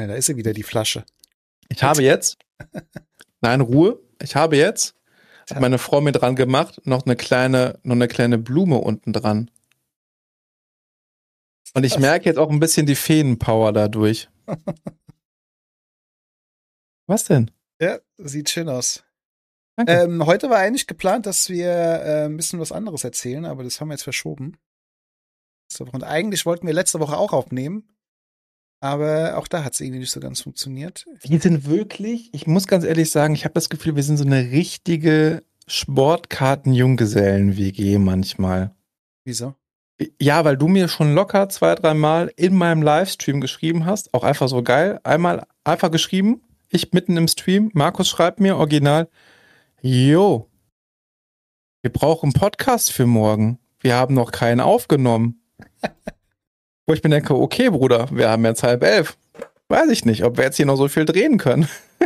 Da ist sie wieder, die Flasche. Ich habe jetzt, nein, Ruhe, ich habe jetzt, hat meine Frau mir dran gemacht, noch eine kleine Blume unten dran. Und ich merke jetzt auch ein bisschen die Feenpower dadurch. Was denn? Ja, sieht schön aus. Danke. Heute war eigentlich geplant, dass wir ein bisschen was anderes erzählen, aber das haben wir jetzt verschoben. Und eigentlich wollten wir letzte Woche auch aufnehmen, aber auch da hat es irgendwie nicht so ganz funktioniert. Wir sind wirklich, ich muss ganz ehrlich sagen, ich habe das Gefühl, wir sind so eine richtige Sportkarten-Junggesellen-WG manchmal. Wieso? Ja, weil du mir schon locker 2-3 Mal in meinem Livestream geschrieben hast, auch einfach so geil. Einmal einfach geschrieben, ich mitten im Stream, Markus schreibt mir original, jo, wir brauchen einen Podcast für morgen. Wir haben noch keinen aufgenommen. Wo ich mir denke, okay, Bruder, wir haben jetzt 10:30. Weiß ich nicht, ob wir jetzt hier noch so viel drehen können.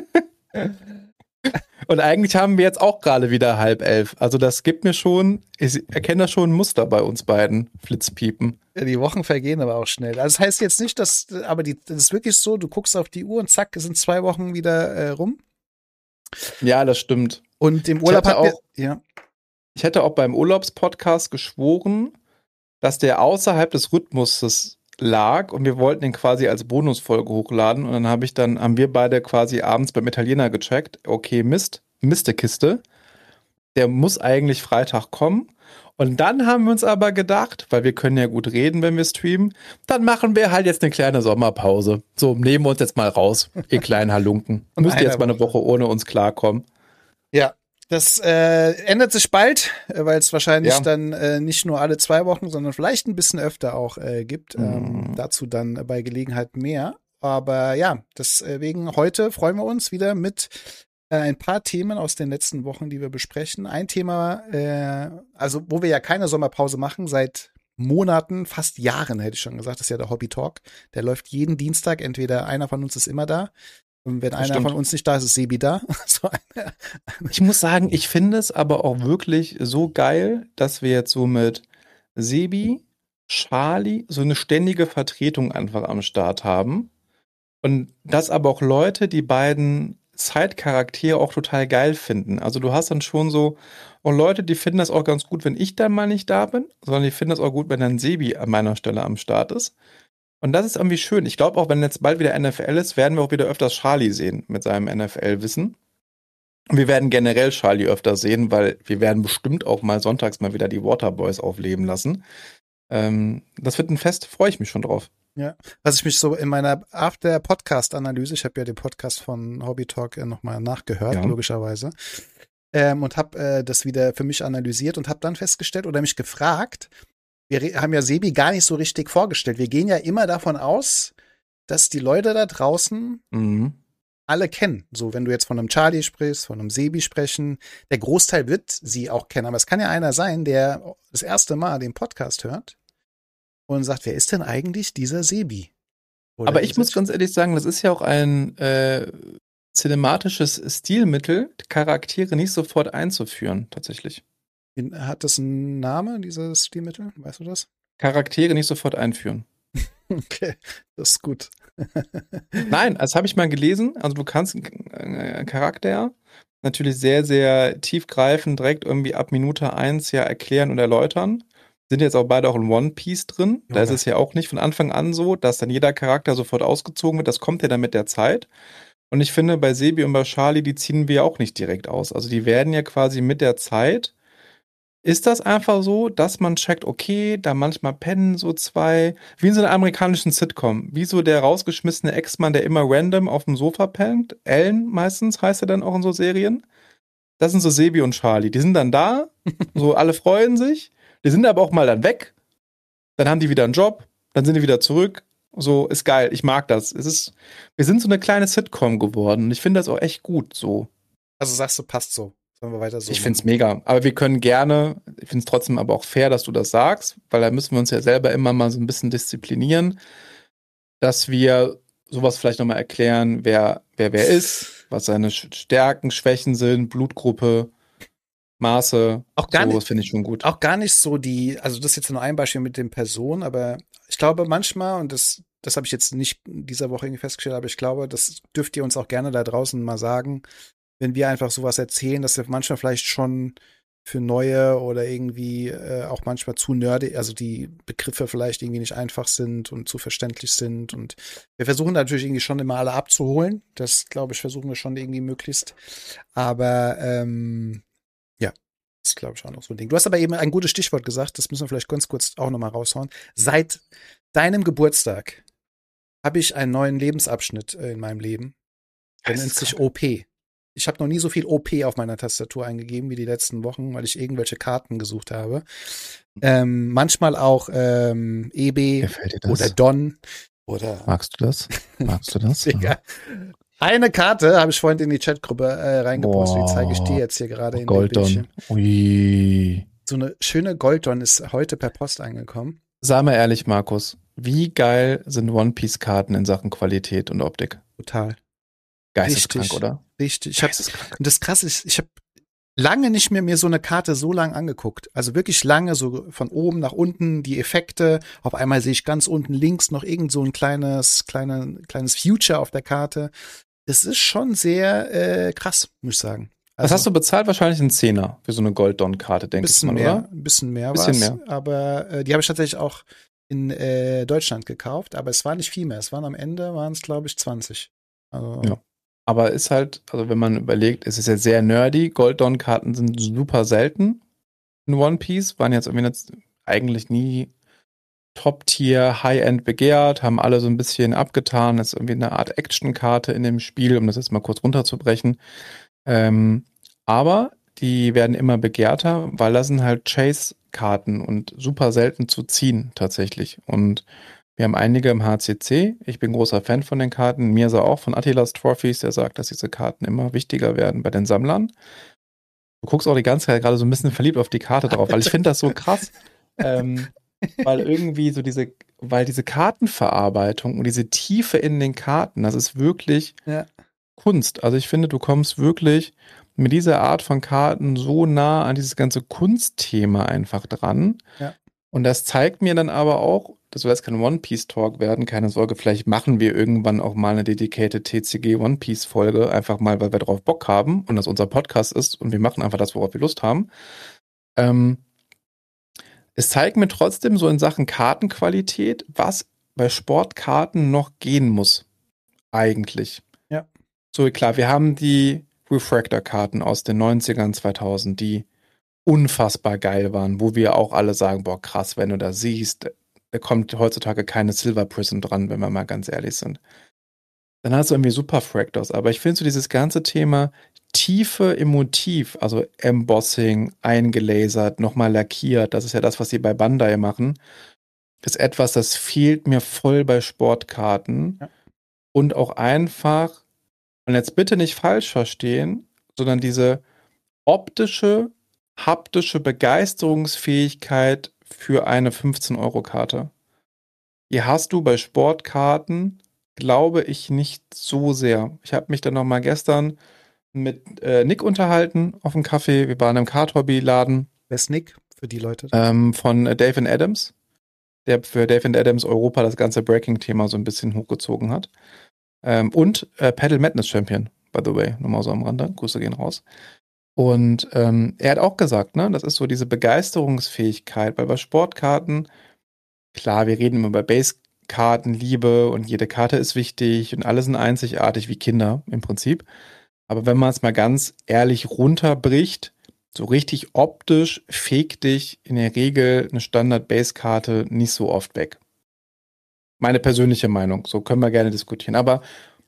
Und eigentlich haben wir jetzt auch gerade wieder 10:30. Also das gibt mir schon, ich erkenne da schon ein Muster bei uns beiden Flitzpiepen. Ja, die Wochen vergehen aber auch schnell. Also das heißt jetzt nicht, das ist wirklich so, du guckst auf die Uhr und zack, es sind 2 Wochen wieder rum. Ja, das stimmt. Und im Urlaub Ich hätte auch beim Urlaubspodcast geschworen, dass der außerhalb des Rhythmuses lag und wir wollten ihn quasi als Bonusfolge hochladen und dann haben wir beide quasi abends beim Italiener gecheckt, okay, Mistekiste, der muss eigentlich Freitag kommen und dann haben wir uns aber gedacht, weil wir können ja gut reden, wenn wir streamen, dann machen wir halt jetzt eine kleine Sommerpause. So, nehmen wir uns jetzt mal raus, ihr kleinen Halunken. Müsst ihr jetzt mal eine Woche ohne uns klarkommen. Ja. Das ändert sich bald, weil es wahrscheinlich dann nicht nur alle 2 Wochen, sondern vielleicht ein bisschen öfter auch gibt. Dazu dann bei Gelegenheit mehr. Aber ja, deswegen heute freuen wir uns wieder mit ein paar Themen aus den letzten Wochen, die wir besprechen. Ein Thema, also wo wir ja keine Sommerpause machen, seit Monaten, fast Jahren, hätte ich schon gesagt, das ist ja der Hobby Talk. Der läuft jeden Dienstag, entweder einer von uns ist immer da. Und wenn einer von uns nicht da ist, ist Sebi da. Ich muss sagen, ich finde es aber auch wirklich so geil, dass wir jetzt so mit Sebi, Charlie so eine ständige Vertretung einfach am Start haben. Und dass aber auch Leute die beiden Side-Charaktere auch total geil finden. Also du hast dann schon so auch Leute, die finden das auch ganz gut, wenn ich dann mal nicht da bin, sondern die finden das auch gut, wenn dann Sebi an meiner Stelle am Start ist. Und das ist irgendwie schön. Ich glaube auch, wenn jetzt bald wieder NFL ist, werden wir auch wieder öfters Charlie sehen mit seinem NFL-Wissen. Und wir werden generell Charlie öfter sehen, weil wir werden bestimmt auch mal sonntags mal wieder die Waterboys aufleben lassen. Das wird ein Fest, freue ich mich schon drauf. Ja, was ich mich so in meiner After-Podcast-Analyse, ich habe ja den Podcast von Hobby Talk nochmal nachgehört, logischerweise, und habe das wieder für mich analysiert und habe dann festgestellt oder mich gefragt, wir haben ja Sebi gar nicht so richtig vorgestellt. Wir gehen ja immer davon aus, dass die Leute da draußen alle kennen. So, wenn du jetzt von einem Charlie sprichst, von einem Sebi sprechen, der Großteil wird sie auch kennen. Aber es kann ja einer sein, der das erste Mal den Podcast hört und sagt, wer ist denn eigentlich dieser Sebi? Oder aber ich muss ganz ehrlich sagen, das ist ja auch ein cinematisches Stilmittel, Charaktere nicht sofort einzuführen, tatsächlich. Hat das einen Namen, dieses Stilmittel? Weißt du das? Charaktere nicht sofort einführen. Okay, das ist gut. Nein, das habe ich mal gelesen. Also du kannst einen Charakter natürlich sehr, sehr tiefgreifend direkt irgendwie ab Minute 1 ja erklären und erläutern. Sind jetzt auch beide auch in One Piece drin. Da ist es ja auch nicht von Anfang an so, dass dann jeder Charakter sofort ausgezogen wird. Das kommt ja dann mit der Zeit. Und ich finde, bei Sebi und bei Charlie, die ziehen wir auch nicht direkt aus. Also die werden ja quasi mit der Zeit. Ist das einfach so, dass man checkt, okay, da manchmal pennen so zwei, wie in so einer amerikanischen Sitcom, wie so der rausgeschmissene Ex-Mann, der immer random auf dem Sofa pennt, Ellen meistens heißt er dann auch in so Serien. Das sind so Sebi und Charlie, die sind dann da, so alle freuen sich, die sind aber auch mal dann weg, dann haben die wieder einen Job, dann sind die wieder zurück, so ist geil, ich mag das. Wir sind so eine kleine Sitcom geworden und ich finde das auch echt gut so. Also sagst du, passt so. Sollen wir weiter so ich finde es mega. Aber wir können gerne, ich finde es trotzdem aber auch fair, dass du das sagst, weil da müssen wir uns ja selber immer mal so ein bisschen disziplinieren, dass wir sowas vielleicht nochmal erklären, wer ist, was seine Stärken, Schwächen sind, Blutgruppe, Maße. Auch gar so, das finde ich schon gut. Auch gar nicht so also das ist jetzt nur ein Beispiel mit den Personen, aber ich glaube manchmal, und das das habe ich jetzt nicht dieser Woche irgendwie festgestellt, aber ich glaube, das dürft ihr uns auch gerne da draußen mal sagen, wenn wir einfach sowas erzählen, dass wir manchmal vielleicht schon für neue oder irgendwie auch manchmal zu nerdy, also die Begriffe vielleicht irgendwie nicht einfach sind und zu verständlich sind. Und wir versuchen natürlich irgendwie schon immer alle abzuholen. Das, glaube ich, versuchen wir schon irgendwie möglichst. Aber ja, das ist, glaube ich, auch noch so ein Ding. Du hast aber eben ein gutes Stichwort gesagt, das müssen wir vielleicht ganz kurz auch nochmal raushauen. Seit deinem Geburtstag habe ich einen neuen Lebensabschnitt in meinem Leben. Der nennt sich OP. Ich habe noch nie so viel OP auf meiner Tastatur eingegeben wie die letzten Wochen, weil ich irgendwelche Karten gesucht habe. Manchmal auch EB oder Don oder. Magst du das? Magst du das? Ja. Eine Karte habe ich vorhin in die Chatgruppe reingepostet, die zeige ich dir jetzt hier gerade in dem Bildschirm. Ui. So eine schöne Golddon ist heute per Post angekommen. Sag mal ehrlich, Markus, wie geil sind One-Piece-Karten in Sachen Qualität und Optik? Total. Geisteskrank, Richtig, oder? Richtig. Und das Krasse ist, ich habe lange nicht mehr mir so eine Karte so lang angeguckt. Also wirklich lange, so von oben nach unten, die Effekte. Auf einmal sehe ich ganz unten links noch irgend so ein kleines Future auf der Karte. Das ist schon sehr krass, muss ich sagen. Also, was hast du bezahlt? Wahrscheinlich einen Zehner für so eine Gold-Don-Karte, denke ich mal, oder? Ein bisschen mehr war es. Aber die habe ich tatsächlich auch in Deutschland gekauft. Aber es war nicht viel mehr. Am Ende waren es, glaube ich, 20. Also, ja. Aber ist halt, also wenn man überlegt, es ist ja sehr nerdy. Gold-Don-Karten sind super selten in One Piece, waren jetzt irgendwie eigentlich nie Top-Tier, High-End begehrt, haben alle so ein bisschen abgetan. Das ist irgendwie eine Art Action-Karte in dem Spiel, um das jetzt mal kurz runterzubrechen. Aber die werden immer begehrter, weil das sind halt Chase-Karten und super selten zu ziehen tatsächlich. Und wir haben einige im HCC. Ich bin großer Fan von den Karten. Mirza auch von Attilas Trophies, der sagt, dass diese Karten immer wichtiger werden bei den Sammlern. Du guckst auch die ganze Zeit gerade so ein bisschen verliebt auf die Karte drauf, weil ich finde das so krass. Weil irgendwie so weil diese Kartenverarbeitung und diese Tiefe in den Karten, das ist wirklich Kunst. Also ich finde, du kommst wirklich mit dieser Art von Karten so nah an dieses ganze Kunstthema einfach dran. Ja. Und das zeigt mir dann aber auch, das soll jetzt kein One-Piece-Talk werden, keine Sorge, vielleicht machen wir irgendwann auch mal eine dedicated TCG One-Piece-Folge, einfach mal, weil wir drauf Bock haben und das unser Podcast ist und wir machen einfach das, worauf wir Lust haben. Es zeigt mir trotzdem so in Sachen Kartenqualität, was bei Sportkarten noch gehen muss. Eigentlich. Ja. So, klar, wir haben die Refractor-Karten aus den 90ern, 2000, die unfassbar geil waren, wo wir auch alle sagen, boah, krass, wenn du da siehst, da kommt heutzutage keine Silver Prism dran, wenn wir mal ganz ehrlich sind. Dann hast du irgendwie Super Fractors, aber ich finde so dieses ganze Thema Tiefe im Motiv, also Embossing, eingelasert, nochmal lackiert, das ist ja das, was sie bei Bandai machen, ist etwas, das fehlt mir voll bei Sportkarten. Ja. Und auch einfach, und jetzt bitte nicht falsch verstehen, sondern diese optische, haptische Begeisterungsfähigkeit für eine 15-Euro-Karte. Die hast du bei Sportkarten, glaube ich, nicht so sehr. Ich habe mich dann nochmal gestern mit Nick unterhalten auf dem Café. Wir waren im Kart-Hobby-Laden. Wer ist Nick für die Leute? Von Dave Adams, der für Dave Adams Europa das ganze Breaking-Thema so ein bisschen hochgezogen hat. Und Paddle Madness Champion, by the way, nochmal so am Rande. Grüße gehen raus. Und er hat auch gesagt, ne, das ist so diese Begeisterungsfähigkeit, weil bei Sportkarten, klar, wir reden immer über Base-Kartenliebe und jede Karte ist wichtig und alle sind einzigartig wie Kinder im Prinzip. Aber wenn man es mal ganz ehrlich runterbricht, so richtig optisch fegt dich in der Regel eine Standard-Base-Karte nicht so oft weg. Meine persönliche Meinung, so können wir gerne diskutieren. Aber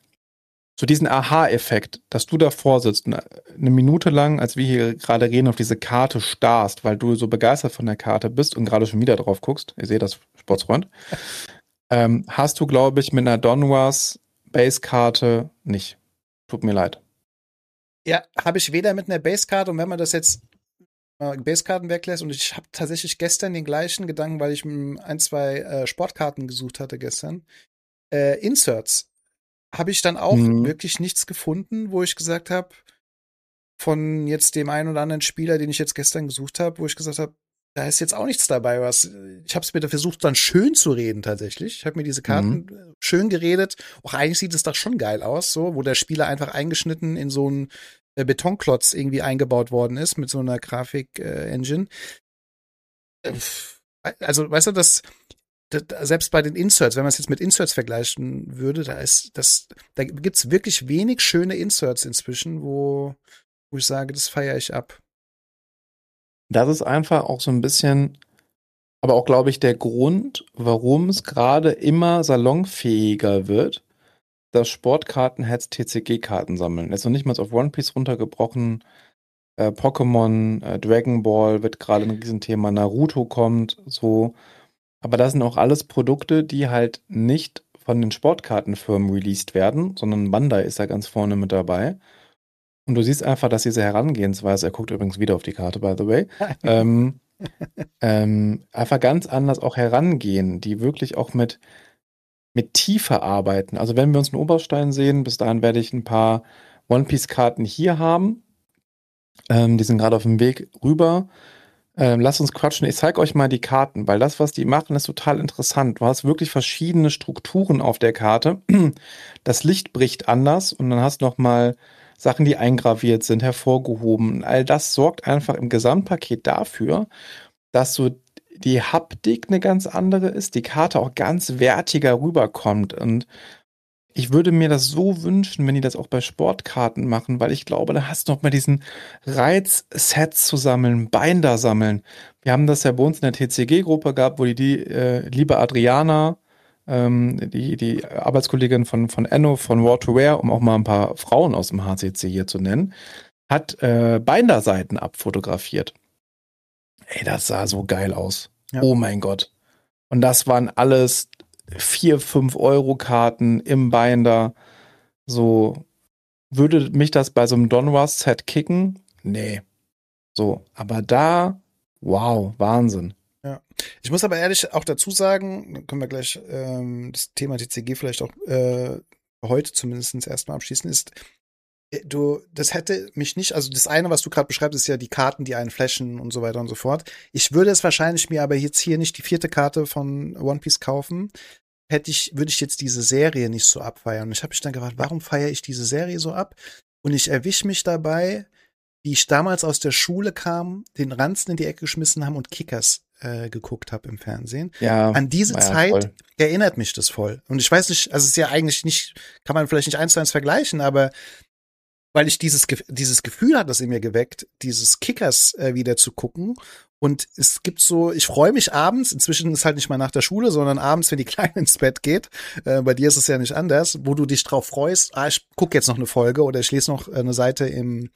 so diesen Aha-Effekt, dass du davor sitzt und eine Minute lang, als wir hier gerade reden, auf diese Karte starrst, weil du so begeistert von der Karte bist und gerade schon wieder drauf guckst, ihr seht das, Sportsfreund, hast du, glaube ich, mit einer Donruss Base-Karte nicht. Tut mir leid. Ja, habe ich weder mit einer Basekarte und wenn man das jetzt Basekarten weglässt und ich habe tatsächlich gestern den gleichen Gedanken, weil ich ein, zwei Sportkarten gesucht hatte gestern. Inserts habe ich dann auch wirklich nichts gefunden, wo ich gesagt habe, von jetzt dem einen oder anderen Spieler, den ich jetzt gestern gesucht habe, wo ich gesagt habe, da ist jetzt auch nichts dabei, ich habe es mir da versucht, dann schön zu reden tatsächlich. Ich habe mir diese Karten schön geredet. Auch eigentlich sieht es doch schon geil aus, so, wo der Spieler einfach eingeschnitten in so einen Betonklotz irgendwie eingebaut worden ist mit so einer Grafik-Engine. Also, weißt du, selbst bei den Inserts, wenn man es jetzt mit Inserts vergleichen würde, da gibt's wirklich wenig schöne Inserts inzwischen, wo ich sage, das feiere ich ab. Das ist einfach auch so ein bisschen, aber auch, glaube ich, der Grund, warum es gerade immer salonfähiger wird, dass Sportkartenheads TCG-Karten sammeln. Jetzt noch nicht mal auf One Piece runtergebrochen. Pokémon, Dragon Ball wird gerade ein Riesenthema. Naruto kommt, so. Aber das sind auch alles Produkte, die halt nicht von den Sportkartenfirmen released werden, sondern Bandai ist da ganz vorne mit dabei. Und du siehst einfach, dass diese Herangehensweise, er guckt übrigens wieder auf die Karte, by the way, einfach ganz anders auch herangehen, die wirklich auch mit Tiefe arbeiten. Also wenn wir uns einen Oberstein sehen, bis dahin werde ich ein paar One-Piece-Karten hier haben. Die sind gerade auf dem Weg rüber. Lasst uns quatschen. Ich zeige euch mal die Karten, weil das, was die machen, ist total interessant. Du hast wirklich verschiedene Strukturen auf der Karte. Das Licht bricht anders und dann hast du noch mal Sachen, die eingraviert sind, hervorgehoben. All das sorgt einfach im Gesamtpaket dafür, dass so die Haptik eine ganz andere ist, die Karte auch ganz wertiger rüberkommt. Und ich würde mir das so wünschen, wenn die das auch bei Sportkarten machen, weil ich glaube, da hast du noch mal diesen Reiz, Sets zu sammeln, Binder sammeln. Wir haben das ja bei uns in der TCG-Gruppe gehabt, wo die liebe Adriana, die Arbeitskollegin von Enno, von War to Wear, um auch mal ein paar Frauen aus dem HCC hier zu nennen, hat Binder-Seiten abfotografiert. Ey, das sah so geil aus. Ja. Oh mein Gott. Und das waren alles 4, 5 Euro Karten im Binder. So, würde mich das bei so einem Donruss-Set kicken? Nee. So, aber da, wow, Wahnsinn. Ja. Ich muss aber ehrlich auch dazu sagen, dann können wir gleich das Thema TCG vielleicht auch heute zumindest erstmal abschließen, ist, das hätte mich nicht, also das eine, was du gerade beschreibst, ist ja die Karten, die einen flashen und so weiter und so fort. Ich würde es wahrscheinlich mir aber jetzt hier nicht die 4. Karte von One Piece kaufen, würde ich jetzt diese Serie nicht so abfeiern. Und ich habe mich dann gefragt, warum feiere ich diese Serie so ab? Und ich erwische mich dabei, wie ich damals aus der Schule kam, den Ranzen in die Ecke geschmissen haben und Kickers geguckt habe im Fernsehen. Ja, an diese Zeit erinnert mich das voll. Und ich weiß nicht, also es ist ja eigentlich nicht, kann man vielleicht nicht 1:1 vergleichen, aber weil ich dieses Gefühl hat das in mir geweckt, dieses Kickers wieder zu gucken. Und es gibt so, ich freue mich abends, inzwischen ist halt nicht mal nach der Schule, sondern abends, wenn die Kleine ins Bett geht, bei dir ist es ja nicht anders, wo du dich drauf freust, ich gucke jetzt noch eine Folge oder ich lese noch eine Seite im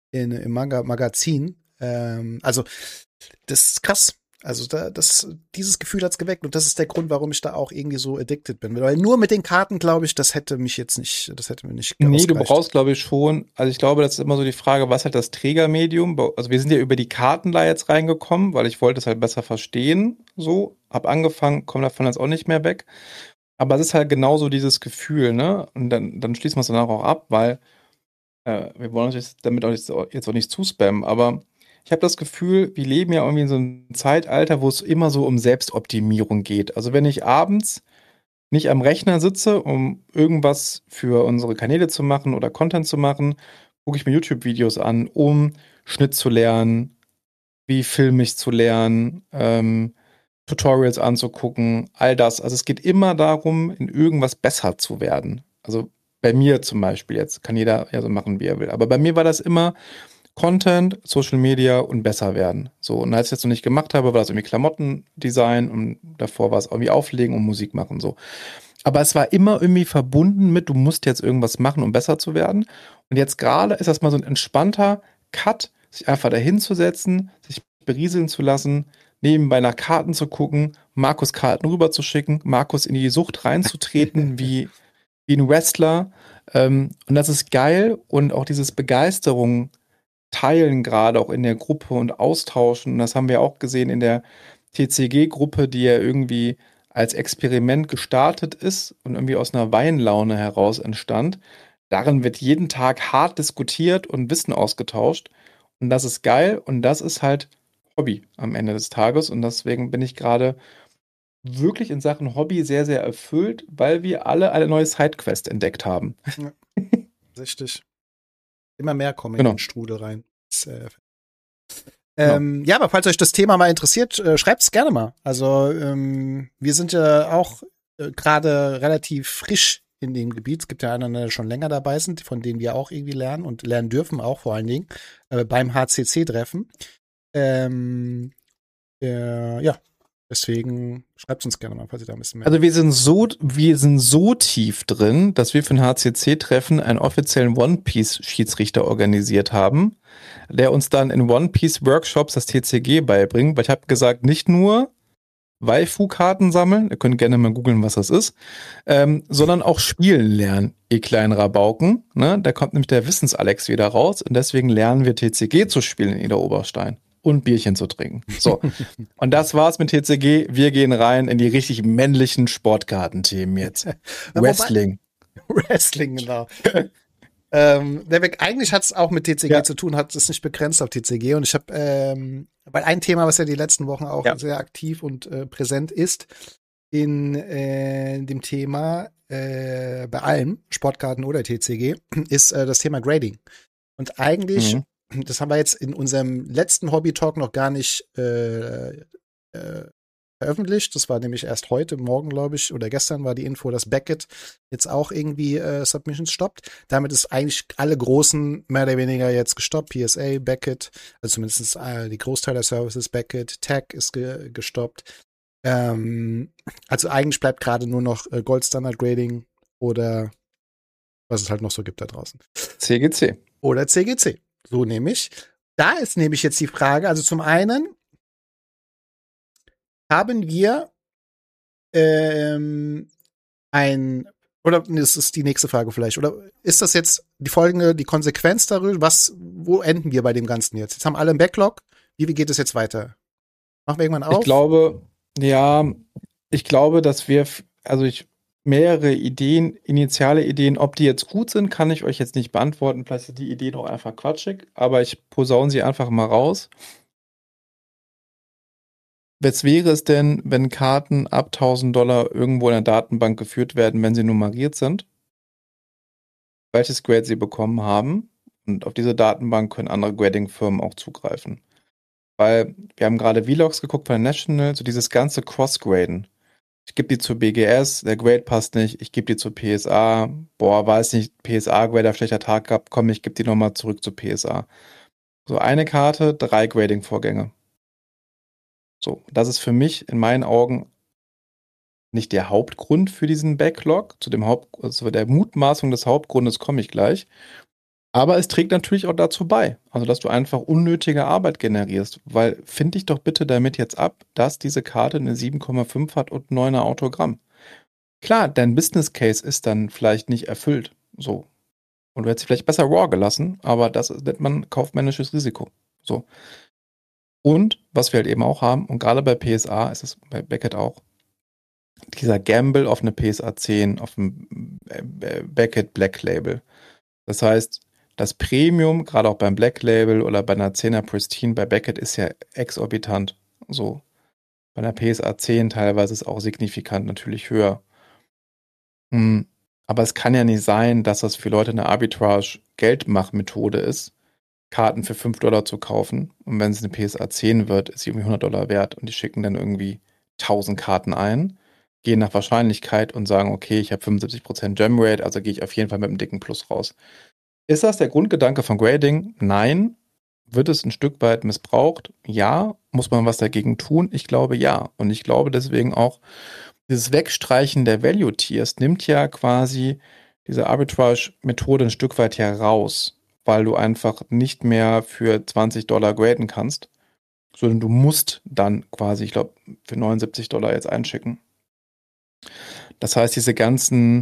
Magazin. Also das ist krass. Also dieses Gefühl hat's geweckt und das ist der Grund, warum ich da auch irgendwie so addicted bin. Weil nur mit den Karten, glaube ich, das hätte mir nicht ausgereicht. Nee, du brauchst, glaube ich, schon, also ich glaube, das ist immer so die Frage, was halt das Trägermedium, also wir sind ja über die Karten da jetzt reingekommen, weil ich wollte es halt besser verstehen, so, hab angefangen, komme davon jetzt auch nicht mehr weg. Aber es ist halt genauso dieses Gefühl, ne? Und dann schließen wir es danach auch ab, weil wir wollen uns damit auch jetzt auch nicht zuspammen, aber ich habe das Gefühl, wir leben ja irgendwie in so einem Zeitalter, wo es immer so um Selbstoptimierung geht. Also wenn ich abends nicht am Rechner sitze, um irgendwas für unsere Kanäle zu machen oder Content zu machen, gucke ich mir YouTube-Videos an, um Schnitt zu lernen, wie filme ich zu lernen, Tutorials anzugucken, all das. Also es geht immer darum, in irgendwas besser zu werden. Also bei mir zum Beispiel jetzt, kann jeder ja so machen, wie er will. Aber bei mir war das immer Content, Social Media und besser werden. So, und als ich das noch nicht gemacht habe, war das irgendwie Klamottendesign und davor war es irgendwie Auflegen und Musik machen, so. Aber es war immer irgendwie verbunden mit, du musst jetzt irgendwas machen, um besser zu werden. Und jetzt gerade ist das mal so ein entspannter Cut, sich einfach dahin zu setzen, sich berieseln zu lassen, nebenbei nach Karten zu gucken, Markus Karten rüber zu schicken, Markus in die Sucht reinzutreten, wie ein Wrestler. Und das ist geil und auch dieses Begeisterung teilen gerade auch in der Gruppe und austauschen. Und das haben wir auch gesehen in der TCG-Gruppe, die ja irgendwie als Experiment gestartet ist und irgendwie aus einer Weinlaune heraus entstand. Darin wird jeden Tag hart diskutiert und Wissen ausgetauscht. Und das ist geil. Und das ist halt Hobby am Ende des Tages. Und deswegen bin ich gerade wirklich in Sachen Hobby sehr, sehr erfüllt, weil wir alle eine neue Sidequest entdeckt haben. Ja, richtig. Immer mehr kommen in Genau. den Strudel rein. Genau. Ja, aber falls euch das Thema mal interessiert, schreibt es gerne mal. Also wir sind ja auch gerade relativ frisch in dem Gebiet. Es gibt ja andere, die schon länger dabei sind, von denen wir auch irgendwie lernen und lernen dürfen, auch vor allen Dingen beim HCC-Treffen. Ja, deswegen schreibt uns gerne mal, falls ihr da ein bisschen mehr. Also wir sind so tief drin, dass wir für ein HCC-Treffen einen offiziellen One-Piece-Schiedsrichter organisiert haben, der uns dann in One-Piece-Workshops das TCG beibringt. Weil ich habe gesagt, nicht nur Waifu-Karten sammeln, ihr könnt gerne mal googeln, was das ist, sondern auch spielen lernen, ihr kleinen Rabauken. Ne? Da kommt nämlich der Wissens-Alex wieder raus und deswegen lernen wir TCG zu spielen in Ida Oberstein und Bierchen zu trinken. So, und das war's mit TCG. Wir gehen rein in die richtig männlichen Sportkartenthemen jetzt. Wrestling. Wrestling, genau. Eigentlich hat es auch mit TCG zu tun, hat es nicht begrenzt auf TCG. Und ich habe, weil ein Thema, was ja die letzten Wochen auch sehr aktiv und präsent ist, in dem Thema bei allem, Sportkarten oder TCG, ist das Thema Grading. Und eigentlich, das haben wir jetzt in unserem letzten Hobby-Talk noch gar nicht veröffentlicht. Das war nämlich erst heute, morgen, glaube ich, oder gestern war die Info, dass Beckett jetzt auch irgendwie Submissions stoppt. Damit ist eigentlich alle großen mehr oder weniger jetzt gestoppt. PSA, Beckett, also zumindest die Großteil der Services, Beckett, Tag ist gestoppt. Also eigentlich bleibt gerade nur noch Gold Standard Grading oder was es halt noch so gibt da draußen. CGC. Oder CGC. So nämlich. Da ist nämlich jetzt die Frage, also zum einen haben wir oder das ist die nächste Frage vielleicht, oder ist das jetzt die Konsequenz darüber, wo enden wir bei dem Ganzen jetzt? Jetzt haben alle einen Backlog, wie geht es jetzt weiter? Machen wir irgendwann auf? Ich glaube, dass wir, mehrere Ideen, initiale Ideen, ob die jetzt gut sind, kann ich euch jetzt nicht beantworten. Vielleicht sind die Ideen auch einfach quatschig, aber ich posaune sie einfach mal raus. Was wäre es denn, wenn Karten ab $1.000 irgendwo in der Datenbank geführt werden, wenn sie nummeriert sind? Welches Grade sie bekommen haben? Und auf diese Datenbank können andere Grading-Firmen auch zugreifen. Weil wir haben gerade Vlogs geguckt von der National, so dieses ganze Cross-Graden. Ich gebe die zur BGS, der Grade passt nicht, ich gebe die zur PSA, weiß nicht, PSA-Grader, schlechter Tag gehabt, komm, ich gebe die nochmal zurück zur PSA. So eine Karte, 3 Grading-Vorgänge. So, das ist für mich in meinen Augen nicht der Hauptgrund für diesen Backlog. Zu der Mutmaßung des Hauptgrundes komme ich gleich. Aber es trägt natürlich auch dazu bei, also dass du einfach unnötige Arbeit generierst, weil find dich doch bitte damit jetzt ab, dass diese Karte eine 7,5 hat und 9er Autogramm. Klar, dein Business Case ist dann vielleicht nicht erfüllt, so. Und du hättest vielleicht besser raw gelassen, aber das nennt man kaufmännisches Risiko, so. Und, was wir halt eben auch haben, und gerade bei PSA ist es bei Beckett auch, dieser Gamble auf eine PSA 10, auf ein Beckett Black Label. Das heißt, das Premium, gerade auch beim Black Label oder bei einer 10er Pristine bei Beckett ist ja exorbitant. So. Bei einer PSA 10 teilweise ist auch signifikant natürlich höher. Aber es kann ja nicht sein, dass das für Leute eine Arbitrage-Geldmachmethode ist, Karten für $5 zu kaufen. Und wenn es eine PSA 10 wird, ist sie irgendwie $100 wert und die schicken dann irgendwie 1000 Karten ein, gehen nach Wahrscheinlichkeit und sagen, okay, ich habe 75% Gemrate, also gehe ich auf jeden Fall mit einem dicken Plus raus. Ist das der Grundgedanke von Grading? Nein. Wird es ein Stück weit missbraucht? Ja. Muss man was dagegen tun? Ich glaube ja. Und ich glaube deswegen auch, dieses Wegstreichen der Value Tiers nimmt ja quasi diese Arbitrage-Methode ein Stück weit heraus, weil du einfach nicht mehr für $20 graden kannst, sondern du musst dann quasi, ich glaube, für $79 jetzt einschicken. Das heißt, diese ganzen,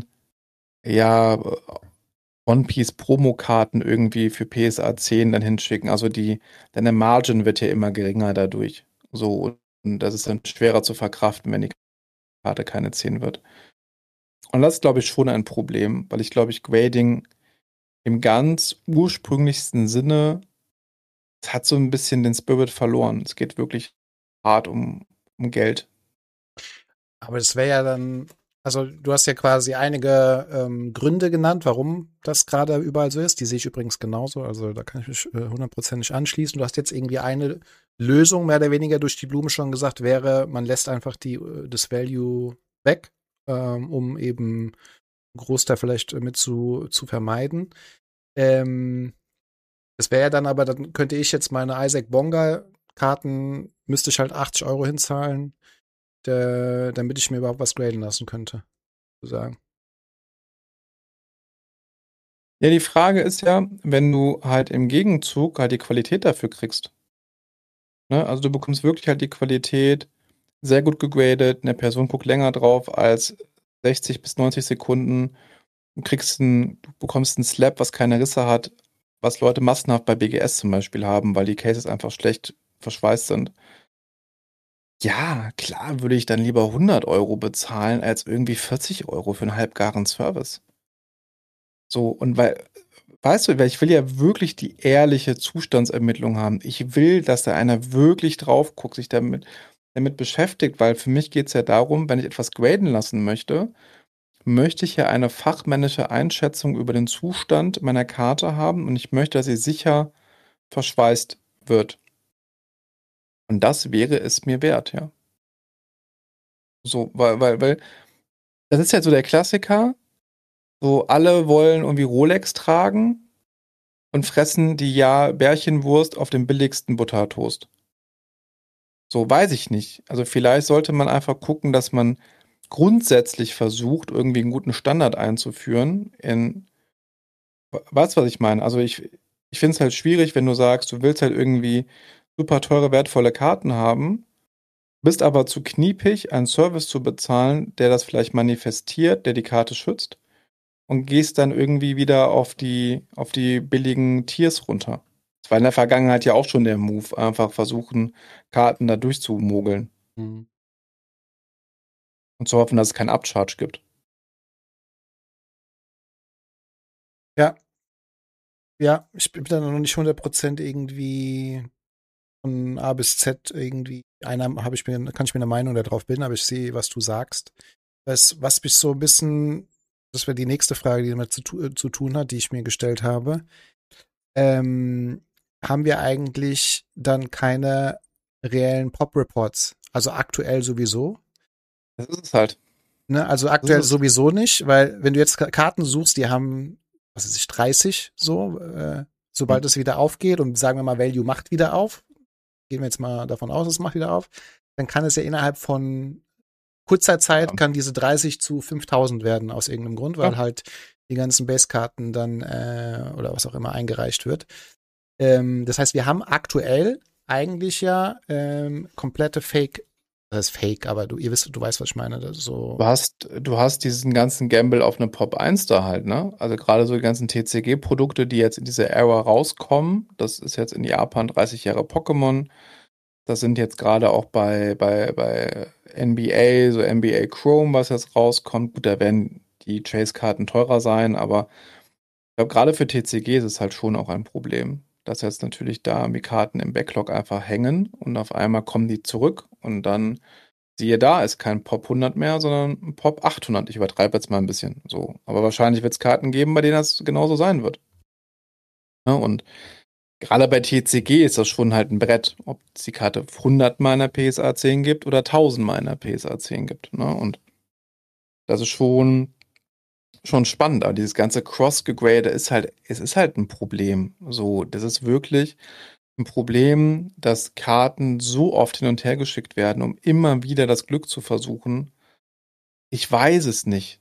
One-Piece-Promokarten irgendwie für PSA 10 dann hinschicken. Also deine Margin wird ja immer geringer dadurch. So, und das ist dann schwerer zu verkraften, wenn die Karte keine 10 wird. Und das ist, glaube ich, schon ein Problem, weil ich glaube, Grading im ganz ursprünglichsten Sinne, es hat so ein bisschen den Spirit verloren. Es geht wirklich hart um Geld. Aber das wäre ja dann, also du hast ja quasi einige Gründe genannt, warum das gerade überall so ist. Die sehe ich übrigens genauso. Also da kann ich mich hundertprozentig anschließen. Du hast jetzt irgendwie eine Lösung, mehr oder weniger durch die Blume schon gesagt, wäre, man lässt einfach das Value weg, um eben einen Großteil vielleicht mit zu vermeiden. Das wäre ja dann aber, dann könnte ich jetzt meine Isaac Bonga Karten, müsste ich halt 80 Euro hinzahlen, damit ich mir überhaupt was graden lassen könnte, zu sagen. Ja, die Frage ist ja, wenn du halt im Gegenzug halt die Qualität dafür kriegst. Ne? Also du bekommst wirklich halt die Qualität sehr gut gegradet, eine Person guckt länger drauf als 60 bis 90 Sekunden. Du bekommst einen Slab, was keine Risse hat, was Leute massenhaft bei BGS zum Beispiel haben, weil die Cases einfach schlecht verschweißt sind. Ja, klar würde ich dann lieber 100 Euro bezahlen, als irgendwie 40 Euro für einen halbgaren Service. So, und weißt du, weil ich will ja wirklich die ehrliche Zustandsermittlung haben. Ich will, dass da einer wirklich drauf guckt, sich damit beschäftigt, weil für mich geht es ja darum, wenn ich etwas graden lassen möchte ich ja eine fachmännische Einschätzung über den Zustand meiner Karte haben und ich möchte, dass sie sicher verschweißt wird. Und das wäre es mir wert, ja. So, weil, das ist ja so der Klassiker. So, alle wollen irgendwie Rolex tragen und fressen die Bärchenwurst auf dem billigsten Buttertoast. So, weiß ich nicht. Also vielleicht sollte man einfach gucken, dass man grundsätzlich versucht, irgendwie einen guten Standard einzuführen. Weißt du, was ich meine? Also ich finde es halt schwierig, wenn du sagst, du willst halt irgendwie super teure, wertvolle Karten haben, bist aber zu kniepig, einen Service zu bezahlen, der das vielleicht manifestiert, der die Karte schützt und gehst dann irgendwie wieder auf die billigen Tiers runter. Das war in der Vergangenheit ja auch schon der Move, einfach versuchen, Karten da durchzumogeln Mhm. und zu hoffen, dass es keinen Upcharge gibt. Ja, ja, ich bin da noch nicht 100% irgendwie von A bis Z irgendwie. Kann ich mir eine Meinung darauf bilden, aber ich sehe, was du sagst. Was mich so ein bisschen, das wäre die nächste Frage, die damit zu tun hat, die ich mir gestellt habe. Ähm, haben wir eigentlich dann keine reellen Pop-Reports? Also aktuell sowieso. Das ist es halt. Ne? Also Das ist aktuell es. sowieso nicht, weil wenn du jetzt Karten suchst, die haben, was weiß ich, 30 so, sobald Hm. es wieder aufgeht und sagen wir mal, Value macht wieder auf, gehen wir jetzt mal davon aus, es macht wieder auf, dann kann es ja innerhalb von kurzer Ja. Zeit kann diese 30 zu 5000 werden aus irgendeinem Grund, weil Ja. halt die ganzen Basekarten dann oder was auch immer eingereicht wird. Das heißt, wir haben aktuell eigentlich ja komplette Fake, das ist Fake, aber du weißt, was ich meine. Das ist so. Du hast diesen ganzen Gamble auf eine Pop 1 da halt, ne? Also gerade so die ganzen TCG-Produkte, die jetzt in dieser Era rauskommen, das ist jetzt in Japan 30 Jahre Pokémon. Das sind jetzt gerade auch bei NBA, so NBA Chrome, was jetzt rauskommt. Gut, da werden die Chase-Karten teurer sein, aber ich glaube, gerade für TCG ist es halt schon auch ein Problem, dass jetzt natürlich da die Karten im Backlog einfach hängen und auf einmal kommen die zurück und dann siehe da, ist kein Pop 100 mehr, sondern ein Pop 800. Ich übertreibe jetzt mal ein bisschen so. Aber wahrscheinlich wird es Karten geben, bei denen das genauso sein wird. Ja, und gerade bei TCG ist das schon halt ein Brett, ob es die Karte 100 mal in der PSA 10 gibt oder 1000 mal in der PSA 10 gibt. Ne? Und das ist schon spannend. Aber dieses ganze Cross-Gegrade es ist halt ein Problem. So, das ist wirklich ein Problem, dass Karten so oft hin und her geschickt werden, um immer wieder das Glück zu versuchen. Ich weiß es nicht.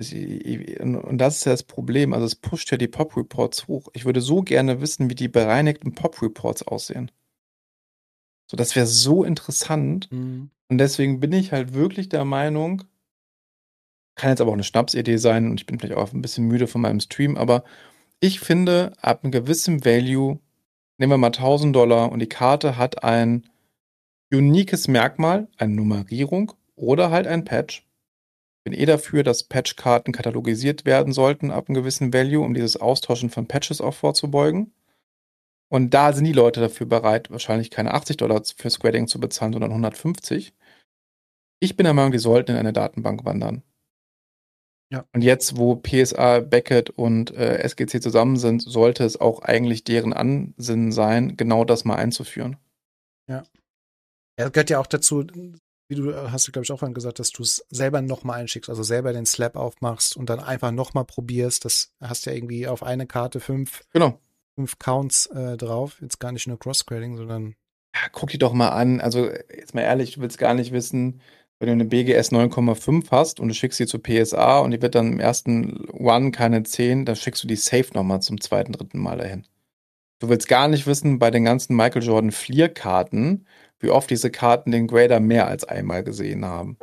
Und das ist ja das Problem. Also es pusht ja die Pop-Reports hoch. Ich würde so gerne wissen, wie die bereinigten Pop-Reports aussehen. So, das wäre so interessant. Mhm. Und deswegen bin ich halt wirklich der Meinung, kann jetzt aber auch eine Schnapsidee sein und ich bin vielleicht auch ein bisschen müde von meinem Stream, aber ich finde, ab einem gewissen Value, nehmen wir mal 1000 $ und die Karte hat ein uniques Merkmal, eine Nummerierung oder halt ein Patch. Bin eh dafür, dass Patchkarten katalogisiert werden sollten ab einem gewissen Value, um dieses Austauschen von Patches auch vorzubeugen. Und da sind die Leute dafür bereit, wahrscheinlich keine $80 fürs Grading zu bezahlen, sondern 150. Ich bin der Meinung, die sollten in eine Datenbank wandern. Ja. Und jetzt, wo PSA, Beckett und SGC zusammen sind, sollte es auch eigentlich deren Ansinnen sein, genau das mal einzuführen. Ja. Ja, das gehört ja auch dazu, wie du hast, glaube ich, auch vorhin gesagt, dass du es selber nochmal einschickst, also selber den Slab aufmachst und dann einfach nochmal probierst. Das hast ja irgendwie auf eine Karte fünf Counts drauf. Jetzt gar nicht nur Cross-Grading, sondern. Ja, guck die doch mal an. Also, jetzt mal ehrlich, du willst gar nicht wissen, wenn du eine BGS 9,5 hast und du schickst sie zu PSA und die wird dann im ersten One keine 10, dann schickst du die safe nochmal zum zweiten, dritten Mal dahin. Du willst gar nicht wissen, bei den ganzen Michael Jordan Fleer-Karten, wie oft diese Karten den Grader mehr als einmal gesehen haben.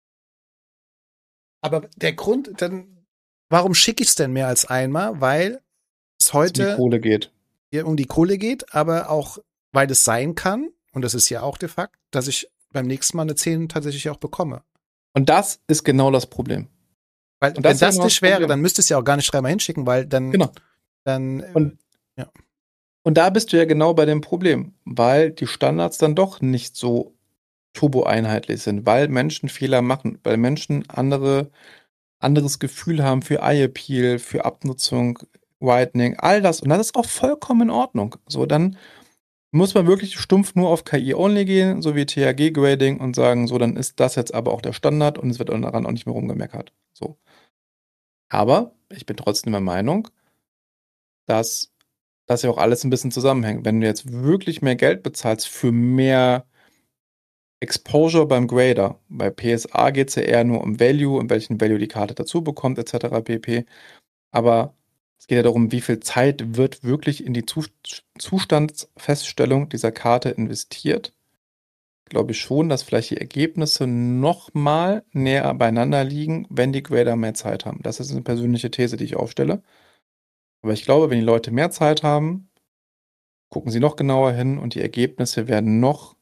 Aber der Grund, dann, warum schicke ich es denn mehr als einmal? Weil es heute um die Kohle geht. Um die Kohle geht, aber auch, weil es sein kann, und das ist ja auch de facto, dass ich beim nächsten Mal eine 10 tatsächlich auch bekomme. Und das ist genau das Problem. Weil, und wenn das nicht wäre, dann müsste es ja auch gar nicht dreimal hinschicken, weil dann. Genau. Ja. Und da bist du ja genau bei dem Problem, weil die Standards dann doch nicht so turbo-einheitlich sind, weil Menschen Fehler machen, weil Menschen anderes Gefühl haben für Eye Appeal, für Abnutzung, Whitening, all das. Und das ist auch vollkommen in Ordnung. So, dann muss man wirklich stumpf nur auf KI-Only gehen, so wie THG-Grading und sagen, so, dann ist das jetzt aber auch der Standard und es wird daran auch nicht mehr rumgemeckert. So. Aber ich bin trotzdem der Meinung, dass das ja auch alles ein bisschen zusammenhängt. Wenn du jetzt wirklich mehr Geld bezahlst für mehr Exposure beim Grader, bei PSA geht es ja eher nur um Value, in welchen Value die Karte dazu bekommt, etc. pp. Aber es geht ja darum, wie viel Zeit wird wirklich in die Zustandsfeststellung dieser Karte investiert. Glaube ich schon, dass vielleicht die Ergebnisse noch mal näher beieinander liegen, wenn die Grader mehr Zeit haben. Das ist eine persönliche These, die ich aufstelle. Aber ich glaube, wenn die Leute mehr Zeit haben, gucken sie noch genauer hin und die Ergebnisse werden noch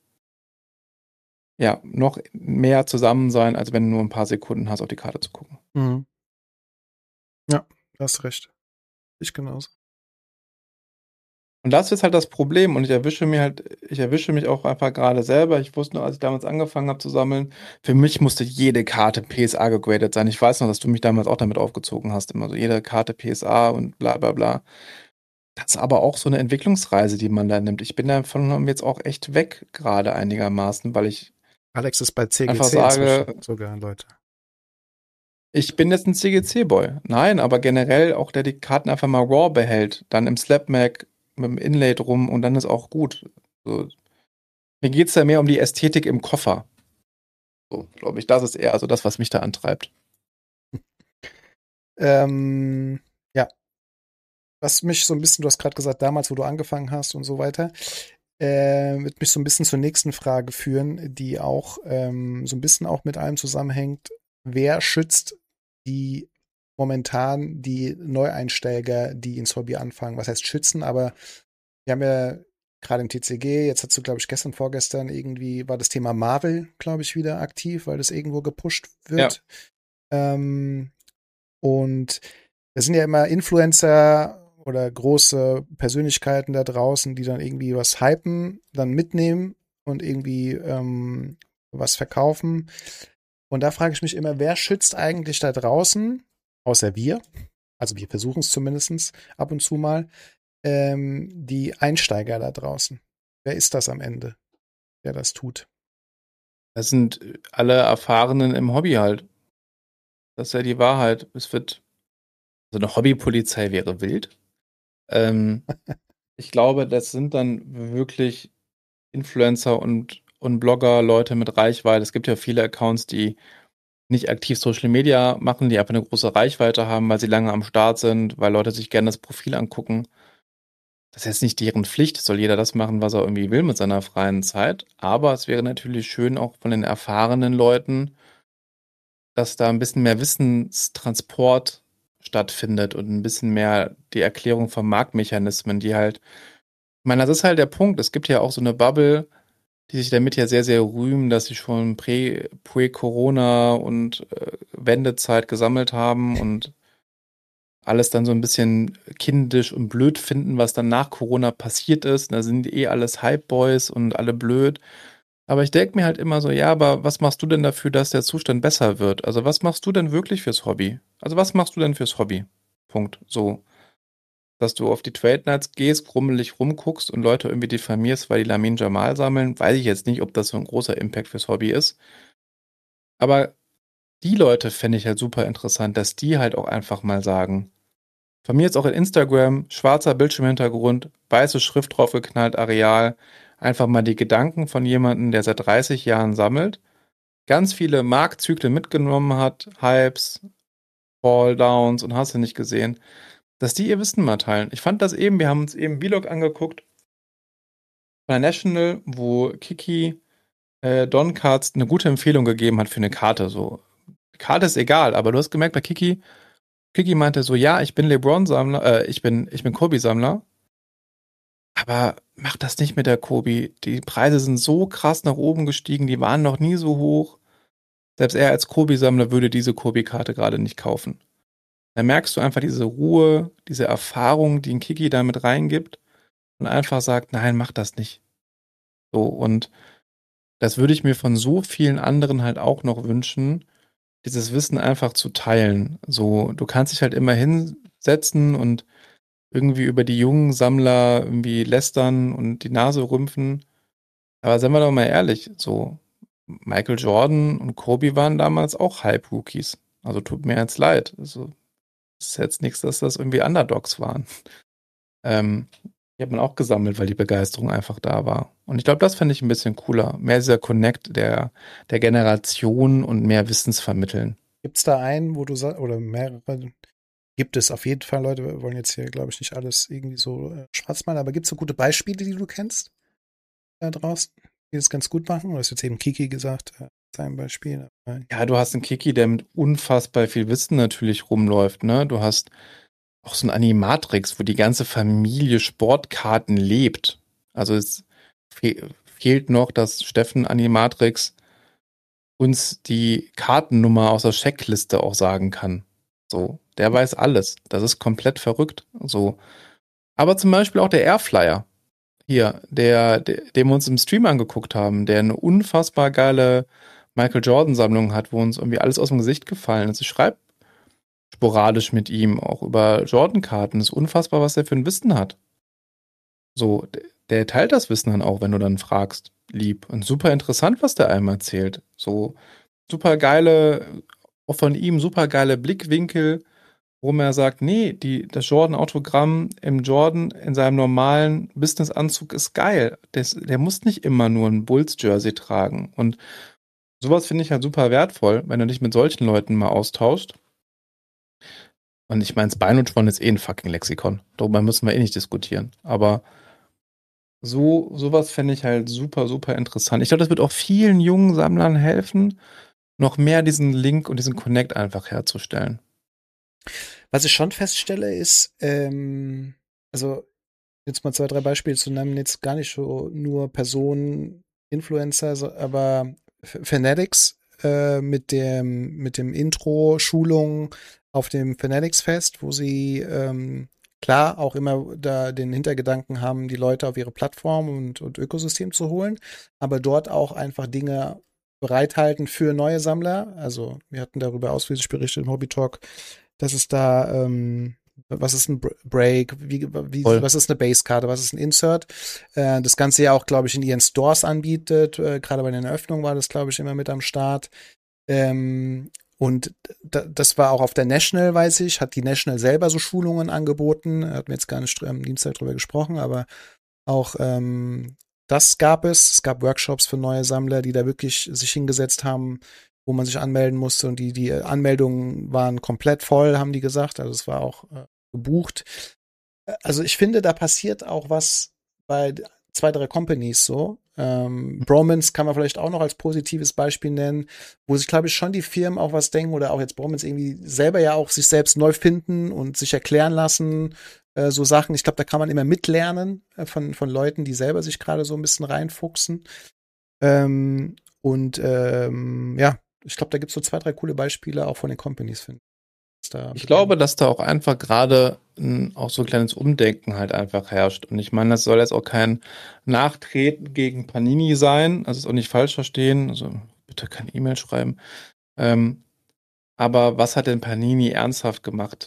mehr zusammen sein, als wenn du nur ein paar Sekunden hast, auf die Karte zu gucken. Mhm. Ja, du hast recht. Ich genauso. Und das ist halt das Problem. Und ich erwische mich auch einfach gerade selber. Ich wusste nur, als ich damals angefangen habe zu sammeln, für mich musste jede Karte PSA gegradet sein. Ich weiß noch, dass du mich damals auch damit aufgezogen hast. Immer so jede Karte PSA und bla bla bla. Das ist aber auch so eine Entwicklungsreise, die man da nimmt. Ich bin davon jetzt auch echt weg, gerade einigermaßen, weil ich Alex ist bei CGC einfach sage, sogar, Leute. Ich bin jetzt ein CGC-Boy. Nein, aber generell auch, der die Karten einfach mal raw behält, dann im Slapmac mit dem Inlay drum und dann ist auch gut. So. Mir geht es da mehr um die Ästhetik im Koffer. So, glaube ich, das ist eher so das, was mich da antreibt. Ja. Was mich so ein bisschen, du hast gerade gesagt, damals, wo du angefangen hast und so weiter, wird mich so ein bisschen zur nächsten Frage führen, die auch so ein bisschen auch mit allem zusammenhängt. Wer schützt die Neueinsteiger, die ins Hobby anfangen? Was heißt schützen? Aber wir haben ja gerade im TCG, jetzt hast du, glaube ich, vorgestern irgendwie war das Thema Marvel, glaube ich, wieder aktiv, weil das irgendwo gepusht wird. Ja. Und das sind ja immer Influencer oder große Persönlichkeiten da draußen, die dann irgendwie was hypen, dann mitnehmen und irgendwie was verkaufen. Und da frage ich mich immer, wer schützt eigentlich da draußen, außer wir, also wir versuchen es zumindest ab und zu mal, die Einsteiger da draußen. Wer ist das am Ende, der das tut? Das sind alle Erfahrenen im Hobby halt. Das ist ja die Wahrheit. Also eine Hobbypolizei wäre wild. Ich glaube, das sind dann wirklich Influencer und Blogger, Leute mit Reichweite. Es gibt ja viele Accounts, die nicht aktiv Social Media machen, die einfach eine große Reichweite haben, weil sie lange am Start sind, weil Leute sich gerne das Profil angucken. Das ist jetzt nicht deren Pflicht, soll jeder das machen, was er irgendwie will mit seiner freien Zeit. Aber es wäre natürlich schön, auch von den erfahrenen Leuten, dass da ein bisschen mehr Wissenstransport stattfindet und ein bisschen mehr die Erklärung von Marktmechanismen, die halt, ich meine, das ist halt der Punkt. Es gibt ja auch so eine Bubble, die sich damit ja sehr, sehr rühmen, dass sie schon Prä-Corona und Wendezeit gesammelt haben und alles dann so ein bisschen kindisch und blöd finden, was dann nach Corona passiert ist. Da sind eh alles Hype-Boys und alle blöd. Aber ich denke mir halt immer so, ja, aber was machst du denn dafür, dass der Zustand besser wird? Also was machst du denn wirklich fürs Hobby? Also was machst du denn fürs Hobby? Punkt. So, dass du auf die Trade Nights gehst, grummelig rumguckst und Leute irgendwie diffamierst, weil die Lamin Jamal sammeln, weiß ich jetzt nicht, ob das so ein großer Impact fürs Hobby ist. Aber die Leute fände ich halt super interessant, dass die halt auch einfach mal sagen, von mir jetzt auch in Instagram, schwarzer Bildschirmhintergrund, weiße Schrift draufgeknallt, Areal, einfach mal die Gedanken von jemandem, der seit 30 Jahren sammelt, ganz viele Marktzyklen mitgenommen hat, Hypes, Fall-Downs und hast du nicht gesehen, dass die ihr Wissen mal teilen. Ich fand das eben, wir haben uns eben Vlog angeguckt bei National, wo Kiki Don Cards eine gute Empfehlung gegeben hat für eine Karte. So, die Karte ist egal, aber du hast gemerkt bei Kiki meinte so, ja, ich bin LeBron-Sammler, ich bin Kobe-Sammler, aber mach das nicht mit der Kobe. Die Preise sind so krass nach oben gestiegen, die waren noch nie so hoch. Selbst er als Kobe-Sammler würde diese Kobe-Karte gerade nicht kaufen. Da merkst du einfach diese Ruhe, diese Erfahrung, die ein Kiki da mit reingibt und einfach sagt, nein, mach das nicht. So, und das würde ich mir von so vielen anderen halt auch noch wünschen, dieses Wissen einfach zu teilen. So, du kannst dich halt immer hinsetzen und irgendwie über die jungen Sammler irgendwie lästern und die Nase rümpfen. Aber seien wir doch mal ehrlich, so Michael Jordan und Kobe waren damals auch Hype-Rookies. Also tut mir jetzt leid. Also ist jetzt nichts, dass das irgendwie Underdogs waren. Die hat man auch gesammelt, weil die Begeisterung einfach da war. Und ich glaube, das fände ich ein bisschen cooler. Mehr dieser Connect der Generation und mehr Wissensvermitteln. Gibt es da einen, wo du sagst, oder mehrere? Gibt es auf jeden Fall, Leute, wir wollen jetzt hier, glaube ich, nicht alles irgendwie so schwarz malen, aber gibt es so gute Beispiele, die du kennst da draußen, die das ganz gut machen? Du hast jetzt eben Kiki gesagt, sein Beispiel. Ja, du hast einen Kiki, der mit unfassbar viel Wissen natürlich rumläuft, ne? Du hast auch so ein Animatrix, wo die ganze Familie Sportkarten lebt. Also es fehlt noch, dass Steffen Animatrix uns die Kartennummer aus der Checkliste auch sagen kann. So, der weiß alles. Das ist komplett verrückt. So. Aber zum Beispiel auch der Airflyer hier, den wir uns im Stream angeguckt haben, der eine unfassbar geile Michael Jordan-Sammlung hat, wo uns irgendwie alles aus dem Gesicht gefallen ist. Ich schreibe sporadisch mit ihm, auch über Jordan-Karten. Es ist unfassbar, was er für ein Wissen hat. So, der teilt das Wissen dann auch, wenn du dann fragst, lieb. Und super interessant, was der einem erzählt. So super geile, auch von ihm super geile Blickwinkel, wo er sagt, nee, das Jordan-Autogramm im Jordan in seinem normalen Business-Anzug ist geil. Der muss nicht immer nur ein Bulls-Jersey tragen. Und sowas finde ich halt super wertvoll, wenn du dich mit solchen Leuten mal austauscht. Und ich meine, Spinal ist eh ein fucking Lexikon. Darüber müssen wir eh nicht diskutieren. Aber sowas fände ich halt super, super interessant. Ich glaube, das wird auch vielen jungen Sammlern helfen, noch mehr diesen Link und diesen Connect einfach herzustellen. Was ich schon feststelle, ist, also jetzt mal 2, 3 Beispiele zu nennen, jetzt gar nicht so nur Personen, Influencer, aber Fanatics mit dem Intro-Schulung auf dem Fanatics-Fest, wo sie klar auch immer da den Hintergedanken haben, die Leute auf ihre Plattform und Ökosystem zu holen, aber dort auch einfach Dinge bereithalten für neue Sammler. Also wir hatten darüber ausführlich berichtet im Hobby Talk, dass es da was ist ein Break, was ist eine Base-Karte, was ist ein Insert. Das Ganze ja auch, glaube ich, in ihren Stores anbietet. Gerade bei den Eröffnungen war das, glaube ich, immer mit am Start. Und das war auch auf der National, weiß ich, hat die National selber so Schulungen angeboten. Hatten wir jetzt gar nicht am Dienstag drüber gesprochen, aber auch das gab es. Es gab Workshops für neue Sammler, die da wirklich sich hingesetzt haben, wo man sich anmelden musste, und die Anmeldungen waren komplett voll, haben die gesagt. Also es war auch gebucht. Also ich finde, da passiert auch was bei 2, 3 Companies so. Bromance kann man vielleicht auch noch als positives Beispiel nennen, wo sich, glaube ich, schon die Firmen auch was denken, oder auch jetzt Bromance irgendwie selber ja auch sich selbst neu finden und sich erklären lassen, so Sachen. Ich glaube, da kann man immer mitlernen von Leuten, die selber sich gerade so ein bisschen reinfuchsen. Ja, ich glaube, da gibt es so 2, 3 coole Beispiele auch von den Companies, finde ich. da. Ich glaube, dass da auch einfach gerade auch so ein kleines Umdenken halt einfach herrscht. Und ich meine, das soll jetzt auch kein Nachtreten gegen Panini sein, also es auch nicht falsch verstehen, also bitte keine E-Mail schreiben. Aber was hat denn Panini ernsthaft gemacht?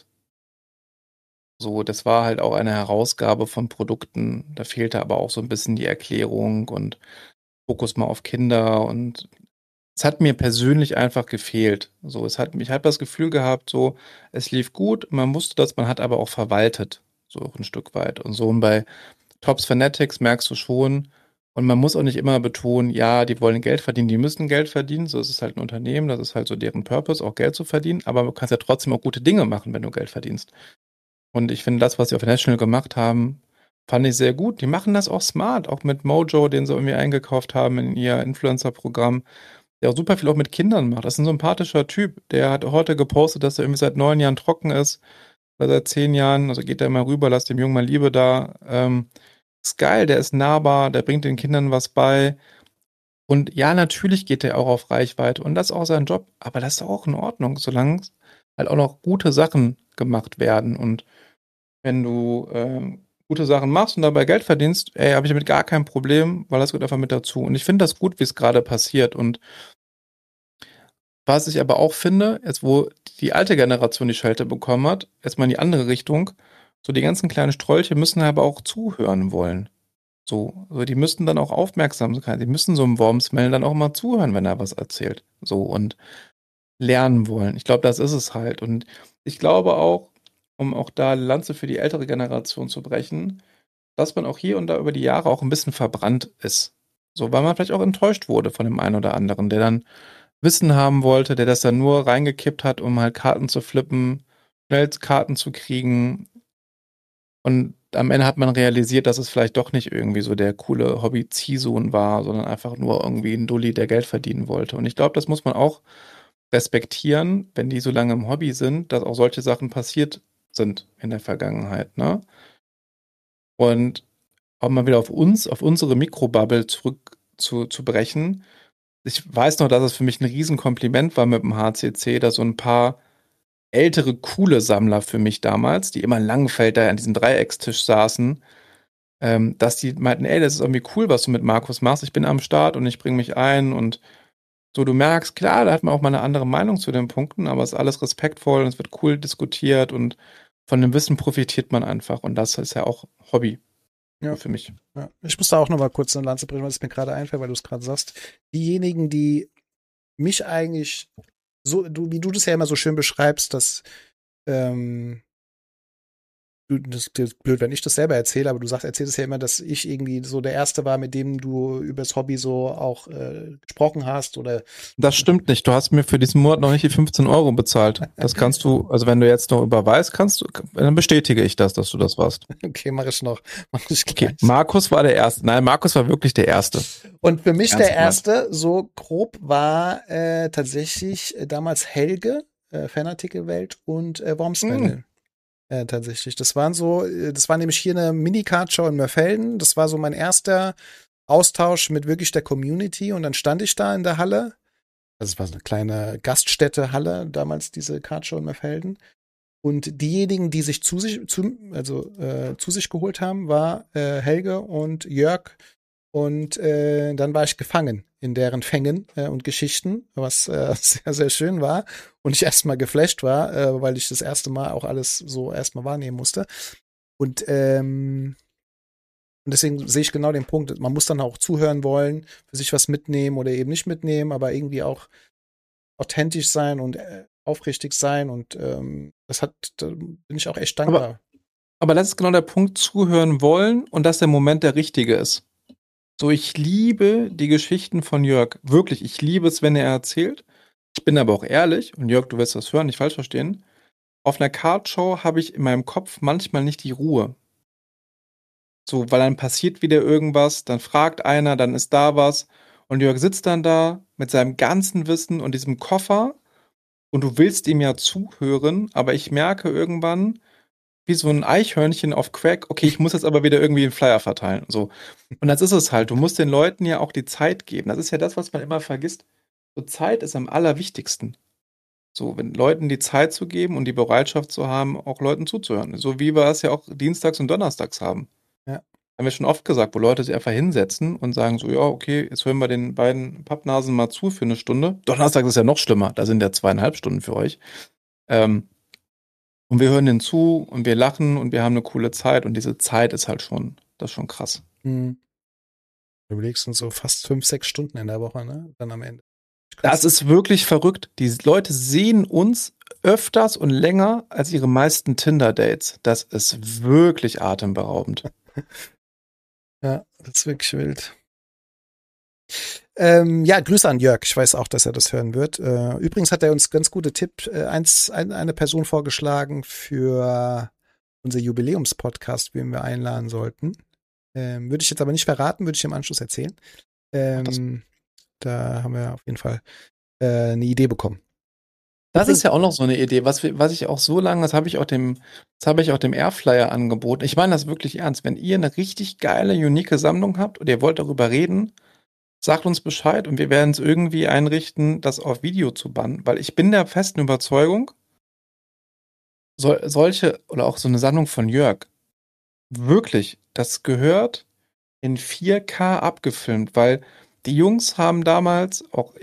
So, das war halt auch eine Herausgabe von Produkten. Da fehlte aber auch so ein bisschen die Erklärung und Fokus mal auf Kinder, und es hat mir persönlich einfach gefehlt. So, ich habe das Gefühl gehabt, so, es lief gut, man wusste das, man hat aber auch verwaltet, so auch ein Stück weit. Und so, und bei Topps Fanatics merkst du schon, und man muss auch nicht immer betonen, ja, die wollen Geld verdienen, die müssen Geld verdienen, so ist es halt ein Unternehmen, das ist halt so deren Purpose, auch Geld zu verdienen, aber du kannst ja trotzdem auch gute Dinge machen, wenn du Geld verdienst. Und ich finde, das, was sie auf National gemacht haben, fand ich sehr gut. Die machen das auch smart, auch mit Mojo, den sie irgendwie eingekauft haben in ihr Influencer-Programm, der auch super viel auch mit Kindern macht. Das ist ein sympathischer Typ. Der hat heute gepostet, dass er irgendwie seit 9 Jahren trocken ist, oder seit 10 Jahren. Also geht er mal rüber, lasst dem Jungen mal Liebe da. Ist geil, der ist nahbar, der bringt den Kindern was bei. Und ja, natürlich geht er auch auf Reichweite und das ist auch sein Job. Aber das ist auch in Ordnung, solange halt auch noch gute Sachen gemacht werden. Und wenn du gute Sachen machst und dabei Geld verdienst, ey, habe ich damit gar kein Problem, weil das gehört einfach mit dazu. Und ich finde das gut, wie es gerade passiert. Und was ich aber auch finde, jetzt wo die alte Generation die Schelte bekommen hat, jetzt mal in die andere Richtung, so die ganzen kleinen Strolche müssen aber auch zuhören wollen. So, die müssten dann auch aufmerksam sein. Die müssen so einem Wormsmell dann auch mal zuhören, wenn er was erzählt. So, und lernen wollen. Ich glaube, das ist es halt. Und ich glaube auch, um auch da Lanze für die ältere Generation zu brechen, dass man auch hier und da über die Jahre auch ein bisschen verbrannt ist. So, weil man vielleicht auch enttäuscht wurde von dem einen oder anderen, der dann Wissen haben wollte, der das dann nur reingekippt hat, um halt Karten zu flippen, schnell Karten zu kriegen. Und am Ende hat man realisiert, dass es vielleicht doch nicht irgendwie so der coole Hobby-Ziehsohn war, sondern einfach nur irgendwie ein Dulli, der Geld verdienen wollte. Und ich glaube, das muss man auch respektieren, wenn die so lange im Hobby sind, dass auch solche Sachen passiert sind in der Vergangenheit, ne? Und auch mal wieder auf uns, auf unsere Mikrobubble zurück zu brechen. Ich weiß noch, dass es für mich ein Riesenkompliment war mit dem HCC, dass so ein paar ältere, coole Sammler für mich damals, die immer in Langenfeld da an diesem Dreieckstisch saßen, dass die meinten, ey, das ist irgendwie cool, was du mit Markus machst. Ich bin am Start und ich bringe mich ein und so, du merkst, klar, da hat man auch mal eine andere Meinung zu den Punkten, aber es ist alles respektvoll und es wird cool diskutiert und von dem Wissen profitiert man einfach. Und das ist ja auch Hobby für mich. Ja. Ich muss da auch noch mal kurz eine Lanze brechen, weil es mir gerade einfällt, weil du es gerade sagst. Diejenigen, die mich eigentlich so, wie du das ja immer so schön beschreibst, dass das ist blöd, wenn ich das selber erzähle, aber du erzählst es ja immer, dass ich irgendwie so der Erste war, mit dem du übers Hobby so auch gesprochen hast oder. Das stimmt nicht. Du hast mir für diesen Monat noch nicht die 15 Euro bezahlt. Das kannst du, also wenn du jetzt noch überweist, dann bestätige ich das, dass du das warst. Okay, mache ich noch. Mach ich gleich. Okay, Markus war der Erste. Nein, Markus war wirklich der Erste. Und für mich der Erste, so grob, war tatsächlich damals Helge, Fanartikelwelt und Wormspanel. Tatsächlich. Das war nämlich hier eine Mini-Card-Show in Mörfelden. Das war so mein erster Austausch mit wirklich der Community und dann stand ich da in der Halle. Also es war so eine kleine Gaststätte-Halle, damals diese Card-Show in Mörfelden. Und diejenigen, die sich zu sich geholt haben, war Helge und Jörg. Und dann war ich gefangen in deren Fängen und Geschichten, was sehr, sehr schön war. Und ich erstmal geflasht war, weil ich das erste Mal auch alles so erstmal wahrnehmen musste. Und deswegen sehe ich genau den Punkt, man muss dann auch zuhören wollen, für sich was mitnehmen oder eben nicht mitnehmen, aber irgendwie auch authentisch sein und aufrichtig sein. Und da bin ich auch echt dankbar. Aber das ist genau der Punkt, zuhören wollen und dass der Moment der richtige ist. So, ich liebe die Geschichten von Jörg. Wirklich, ich liebe es, wenn er erzählt. Ich bin aber auch ehrlich, und Jörg, du wirst das hören, nicht falsch verstehen. Auf einer Cardshow habe ich in meinem Kopf manchmal nicht die Ruhe. So, weil dann passiert wieder irgendwas, dann fragt einer, dann ist da was. Und Jörg sitzt dann da mit seinem ganzen Wissen und diesem Koffer. Und du willst ihm ja zuhören, aber ich merke irgendwann, wie so ein Eichhörnchen auf Crack, okay, ich muss jetzt aber wieder irgendwie einen Flyer verteilen. So. Und das ist es halt. Du musst den Leuten ja auch die Zeit geben. Das ist ja das, was man immer vergisst. So, Zeit ist am allerwichtigsten. So, wenn Leuten die Zeit zu geben und die Bereitschaft zu haben, auch Leuten zuzuhören. So wie wir es ja auch dienstags und donnerstags haben. Ja. Haben wir schon oft gesagt, wo Leute sich einfach hinsetzen und sagen so, ja, okay, jetzt hören wir den beiden Pappnasen mal zu für eine Stunde. Donnerstag ist ja noch schlimmer, da sind ja 2,5 Stunden für euch. Und wir hören denen zu und wir lachen und wir haben eine coole Zeit und diese Zeit ist halt das ist schon krass. Du überlegst uns so fast 5, 6 Stunden in der Woche, ne? Dann am Ende. Das ist wirklich verrückt. Die Leute sehen uns öfters und länger als ihre meisten Tinder-Dates. Das ist wirklich atemberaubend. Ja, das ist wirklich wild. Ja, Grüße an Jörg. Ich weiß auch, dass er das hören wird. Übrigens hat er uns ganz gute Tipp, eine Person vorgeschlagen für unser Jubiläumspodcast, wen wir einladen sollten. Würde ich jetzt aber nicht verraten, würde ich im Anschluss erzählen. Da haben wir auf jeden Fall eine Idee bekommen. Das ist ja auch noch so eine Idee, was ich auch so lange, das habe ich auch dem Airflyer angeboten. Ich meine das wirklich ernst. Wenn ihr eine richtig geile, unique Sammlung habt und ihr wollt darüber reden, sagt uns Bescheid und wir werden es irgendwie einrichten, das auf Video zu bannen. Weil ich bin der festen Überzeugung, solche oder auch so eine Sammlung von Jörg, wirklich, das gehört in 4K abgefilmt, weil die Jungs haben damals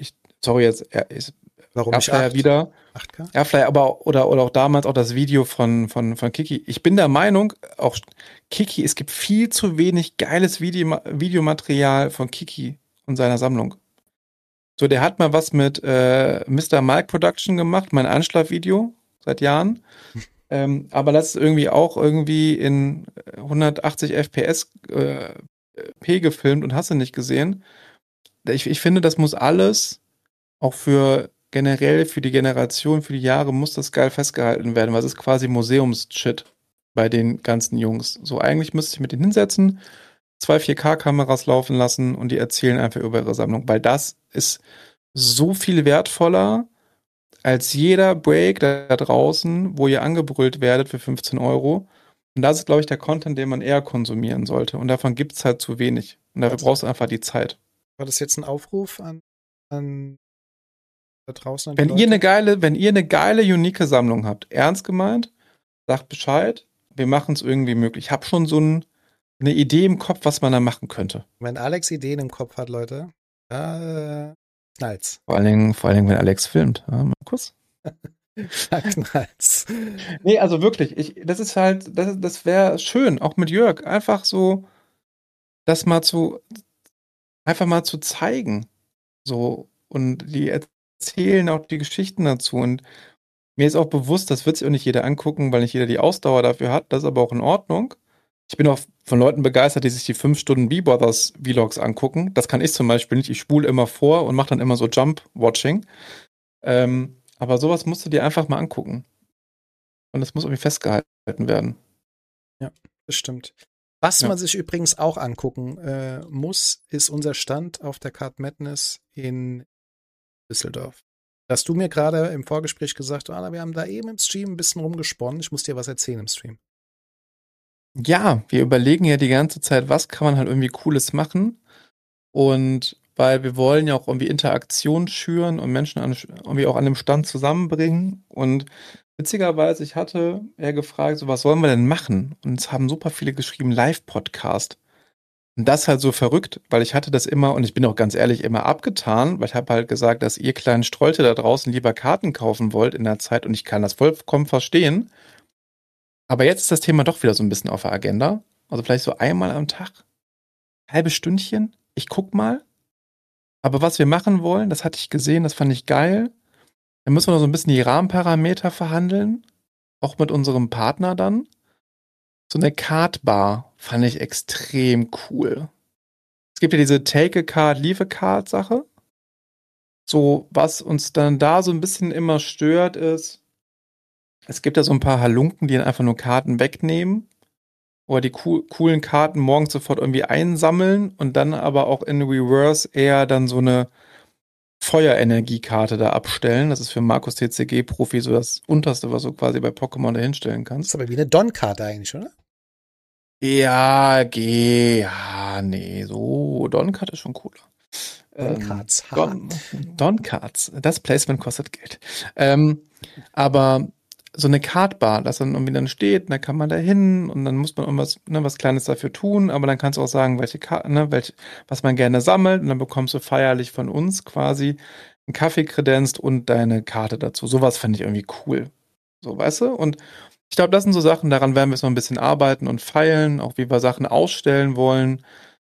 Warum nicht 8? wieder 8K? Airflyer, aber oder auch damals auch das Video von Kiki. Ich bin der Meinung, auch Kiki, es gibt viel zu wenig geiles Videomaterial von Kiki und seiner Sammlung. So, der hat mal was mit Mr. Mike Production gemacht, mein Anschlagvideo seit Jahren. Aber das ist irgendwie auch irgendwie in 180 FPS P gefilmt und hast du nicht gesehen. Ich finde, das muss alles auch generell für die Generation, für die Jahre muss das geil festgehalten werden, weil es ist quasi Museumsshit bei den ganzen Jungs. So, eigentlich müsste ich mit denen hinsetzen, 2 4K-Kameras laufen lassen und die erzählen einfach über ihre Sammlung, weil das ist so viel wertvoller als jeder Break da draußen, wo ihr angebrüllt werdet für 15 Euro. Und das ist, glaube ich, der Content, den man eher konsumieren sollte. Und davon gibt es halt zu wenig. Und dafür brauchst du einfach die Zeit. War das jetzt ein Aufruf an da draußen an die Wenn Leute? wenn ihr eine geile, unique Sammlung habt, ernst gemeint, sagt Bescheid, wir machen es irgendwie möglich. Ich habe schon so eine Idee im Kopf, was man da machen könnte. Wenn Alex Ideen im Kopf hat, Leute, da knallt's. Vor allen Dingen, wenn Alex filmt. Ja, mal kurz. Da knallt's. Nee, also wirklich, das wäre schön, auch mit Jörg, einfach so, einfach mal zu zeigen. So, und die erzählen auch die Geschichten dazu. Und mir ist auch bewusst, das wird sich auch nicht jeder angucken, weil nicht jeder die Ausdauer dafür hat. Das ist aber auch in Ordnung. Ich bin auch von Leuten begeistert, die sich die 5 Stunden B-Brothers Vlogs angucken. Das kann ich zum Beispiel nicht. Ich spule immer vor und mache dann immer so Jump-Watching. Aber sowas musst du dir einfach mal angucken. Und das muss irgendwie festgehalten werden. Ja, das stimmt. Was man sich übrigens auch angucken muss, ist unser Stand auf der Card Madness in Düsseldorf. Hast du mir gerade im Vorgespräch gesagt, wir haben da eben im Stream ein bisschen rumgesponnen. Ich muss dir was erzählen im Stream. Ja, wir überlegen ja die ganze Zeit, was kann man halt irgendwie Cooles machen. Und weil wir wollen ja auch irgendwie Interaktion schüren und Menschen irgendwie auch an dem Stand zusammenbringen. Und witzigerweise, ich hatte ja gefragt, so was sollen wir denn machen? Und es haben super viele geschrieben, Live-Podcast. Und das ist halt so verrückt, weil ich hatte das immer, und ich bin auch ganz ehrlich, immer abgetan, weil ich habe halt gesagt, dass ihr kleinen Strolche da draußen lieber Karten kaufen wollt in der Zeit und ich kann das vollkommen verstehen. Aber jetzt ist das Thema doch wieder so ein bisschen auf der Agenda. Also vielleicht so einmal am Tag, halbes Stündchen, ich guck mal. Aber was wir machen wollen, das hatte ich gesehen, das fand ich geil. Dann müssen wir noch so ein bisschen die Rahmenparameter verhandeln. Auch mit unserem Partner dann. So eine Card-Bar fand ich extrem cool. Es gibt ja diese Take-a-Card, Leave-a-Card-Sache. So, was uns dann da so ein bisschen immer stört, ist, es gibt ja so ein paar Halunken, die dann einfach nur Karten wegnehmen. Oder die coolen Karten morgens sofort irgendwie einsammeln und dann aber auch in Reverse eher dann so eine Feuerenergiekarte da abstellen. Das ist für Markus TCG-Profi so das Unterste, was du quasi bei Pokémon da hinstellen kannst. Das ist aber wie eine Don-Karte eigentlich, oder? Ja, nee, so Don-Karte ist schon cooler. Doncards. Doncards. Das Placement kostet Geld. Aber so eine Kartbar, das dann irgendwie dann steht, dann kann man da hin und dann muss man irgendwas, was Kleines dafür tun, aber dann kannst du auch sagen, was man gerne sammelt und dann bekommst du feierlich von uns quasi einen Kaffee kredenzt und deine Karte dazu. Sowas fände ich irgendwie cool. So, weißt du? Und ich glaube, das sind so Sachen, daran werden wir jetzt noch ein bisschen arbeiten und feilen, auch wie wir Sachen ausstellen wollen.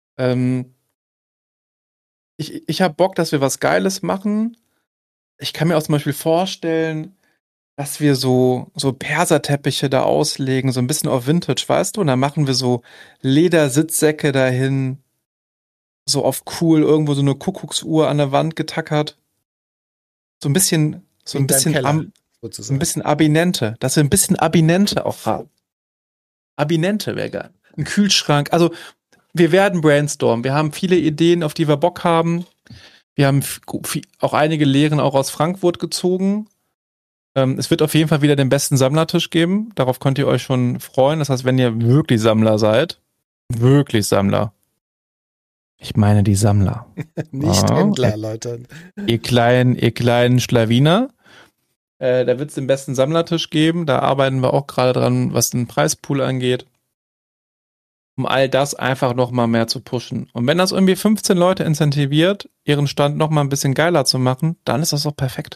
Ich habe Bock, dass wir was Geiles machen. Ich kann mir auch zum Beispiel vorstellen, dass wir so Perserteppiche da auslegen, so ein bisschen auf Vintage, weißt du? Und dann machen wir so Ledersitzsäcke dahin, so auf cool, irgendwo so eine Kuckucksuhr an der Wand getackert. So ein bisschen Keller, so ein bisschen Abinente, dass wir ein bisschen Abinente auch haben. Abinente wäre geil. Ein Kühlschrank. Also, wir werden brainstormen. Wir haben viele Ideen, auf die wir Bock haben. Wir haben auch einige Lehren auch aus Frankfurt gezogen. Es wird auf jeden Fall wieder den besten Sammlertisch geben. Darauf könnt ihr euch schon freuen. Das heißt, wenn ihr wirklich Sammler seid, wirklich Sammler. Ich meine die Sammler. Nicht Händler, Leute. Ihr kleinen Schlawiner. Da wird es den besten Sammlertisch geben. Da arbeiten wir auch gerade dran, was den Preispool angeht. Um all das einfach noch mal mehr zu pushen. Und wenn das irgendwie 15 Leute incentiviert, ihren Stand noch mal ein bisschen geiler zu machen, dann ist das doch perfekt.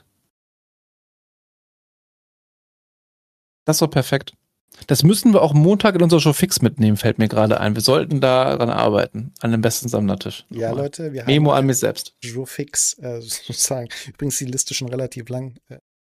Das ist doch perfekt. Das müssen wir auch Montag in unserer Show fix mitnehmen, fällt mir gerade ein. Wir sollten daran arbeiten, an dem besten Sammlertisch. Ja, nochmal. Leute, wir haben Memo an mich selbst. Show fix, sozusagen. Übrigens die Liste schon relativ lang.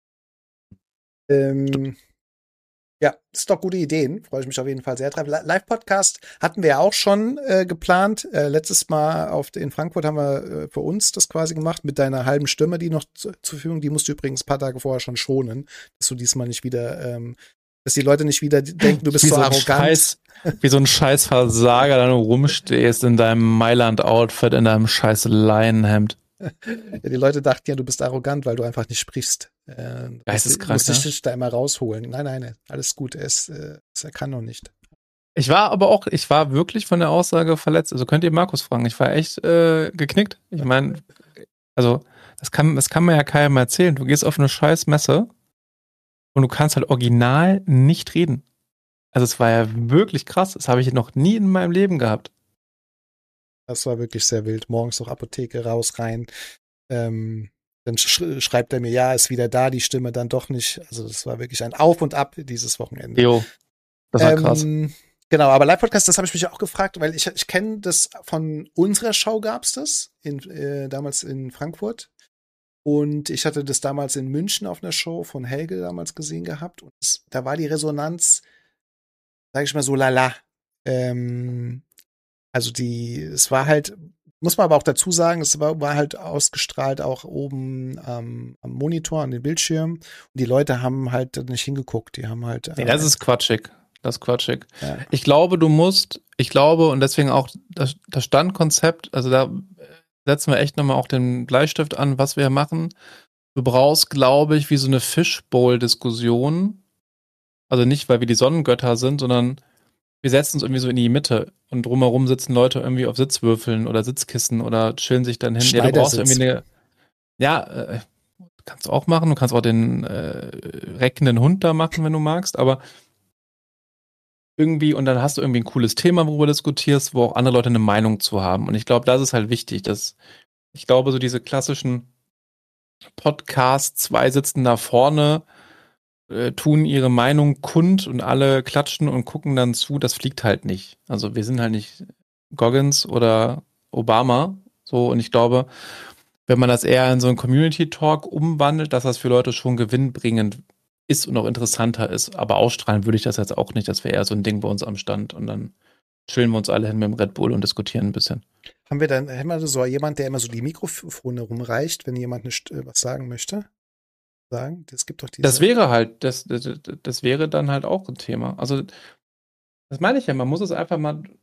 Ja, ist doch gute Ideen. Freue ich mich auf jeden Fall sehr drauf. Live-Podcast hatten wir ja auch schon geplant. Letztes Mal in Frankfurt haben wir für uns das quasi gemacht mit deiner halben Stimme, die noch zur Verfügung. Die musst du übrigens ein paar Tage vorher schon schonen, dass du diesmal nicht wieder, dass die Leute nicht wieder denken, du bist wie so arrogant. Wie so ein scheiß Versager, da du rumstehst in deinem Mailand-Outfit, in deinem scheiß Leinenhemd. Ja, die Leute dachten ja, du bist arrogant, weil du einfach nicht sprichst. Geisteskrank, musst dich da immer rausholen. Nein, alles gut. Er kann noch nicht. Ich war wirklich von der Aussage verletzt. Also könnt ihr Markus fragen. Ich war echt geknickt. Ich meine, also das kann man ja keinem erzählen. Du gehst auf eine scheiß Messe und du kannst halt original nicht reden. Also es war ja wirklich krass. Das habe ich noch nie in meinem Leben gehabt. Das war wirklich sehr wild. Morgens noch Apotheke raus, rein. Dann schreibt er mir, ja, ist wieder da, die Stimme dann doch nicht. Also das war wirklich ein Auf und Ab dieses Wochenende. Jo, das war krass. Genau, aber Live-Podcast, das habe ich mich auch gefragt, weil ich kenne das von unserer Show, gab's das, damals in Frankfurt. Und ich hatte das damals in München auf einer Show von Helge damals gesehen gehabt. Und da war die Resonanz, sage ich mal so, lala. Also es war halt, muss man aber auch dazu sagen, es war halt ausgestrahlt auch oben am Monitor, an den Bildschirm. Und die Leute haben halt nicht hingeguckt. Die haben halt. Nee, das ist quatschig. Ja. Ich glaube, und deswegen auch das Standkonzept, also da setzen wir echt nochmal auch den Bleistift an, was wir machen. Du brauchst, glaube ich, wie so eine Fishbowl-Diskussion. Also nicht, weil wir die Sonnengötter sind, sondern wir setzen uns irgendwie so in die Mitte und drumherum sitzen Leute irgendwie auf Sitzwürfeln oder Sitzkissen oder chillen sich dann hin. Ja, du brauchst irgendwie kannst du auch machen. Du kannst auch den reckenden Hund da machen, wenn du magst, aber irgendwie, und dann hast du irgendwie ein cooles Thema, worüber du diskutierst, wo auch andere Leute eine Meinung zu haben. Und ich glaube, das ist halt wichtig, ich glaube, so diese klassischen Podcasts, zwei sitzen da vorne, tun ihre Meinung kund und alle klatschen und gucken dann zu, das fliegt halt nicht. Also wir sind halt nicht Goggins oder Obama, so, und ich glaube, wenn man das eher in so einen Community-Talk umwandelt, dass das für Leute schon gewinnbringend ist und auch interessanter ist. Aber ausstrahlen würde ich das jetzt auch nicht. Das wäre eher so ein Ding bei uns am Stand. Und dann chillen wir uns alle hin mit dem Red Bull und diskutieren ein bisschen. Haben wir so jemand, der immer so die Mikrofone rumreicht, wenn jemand was sagen möchte? Das gibt doch diese. Das wäre halt, das wäre dann halt auch ein Thema. Also, das meine ich ja, man muss es einfach mal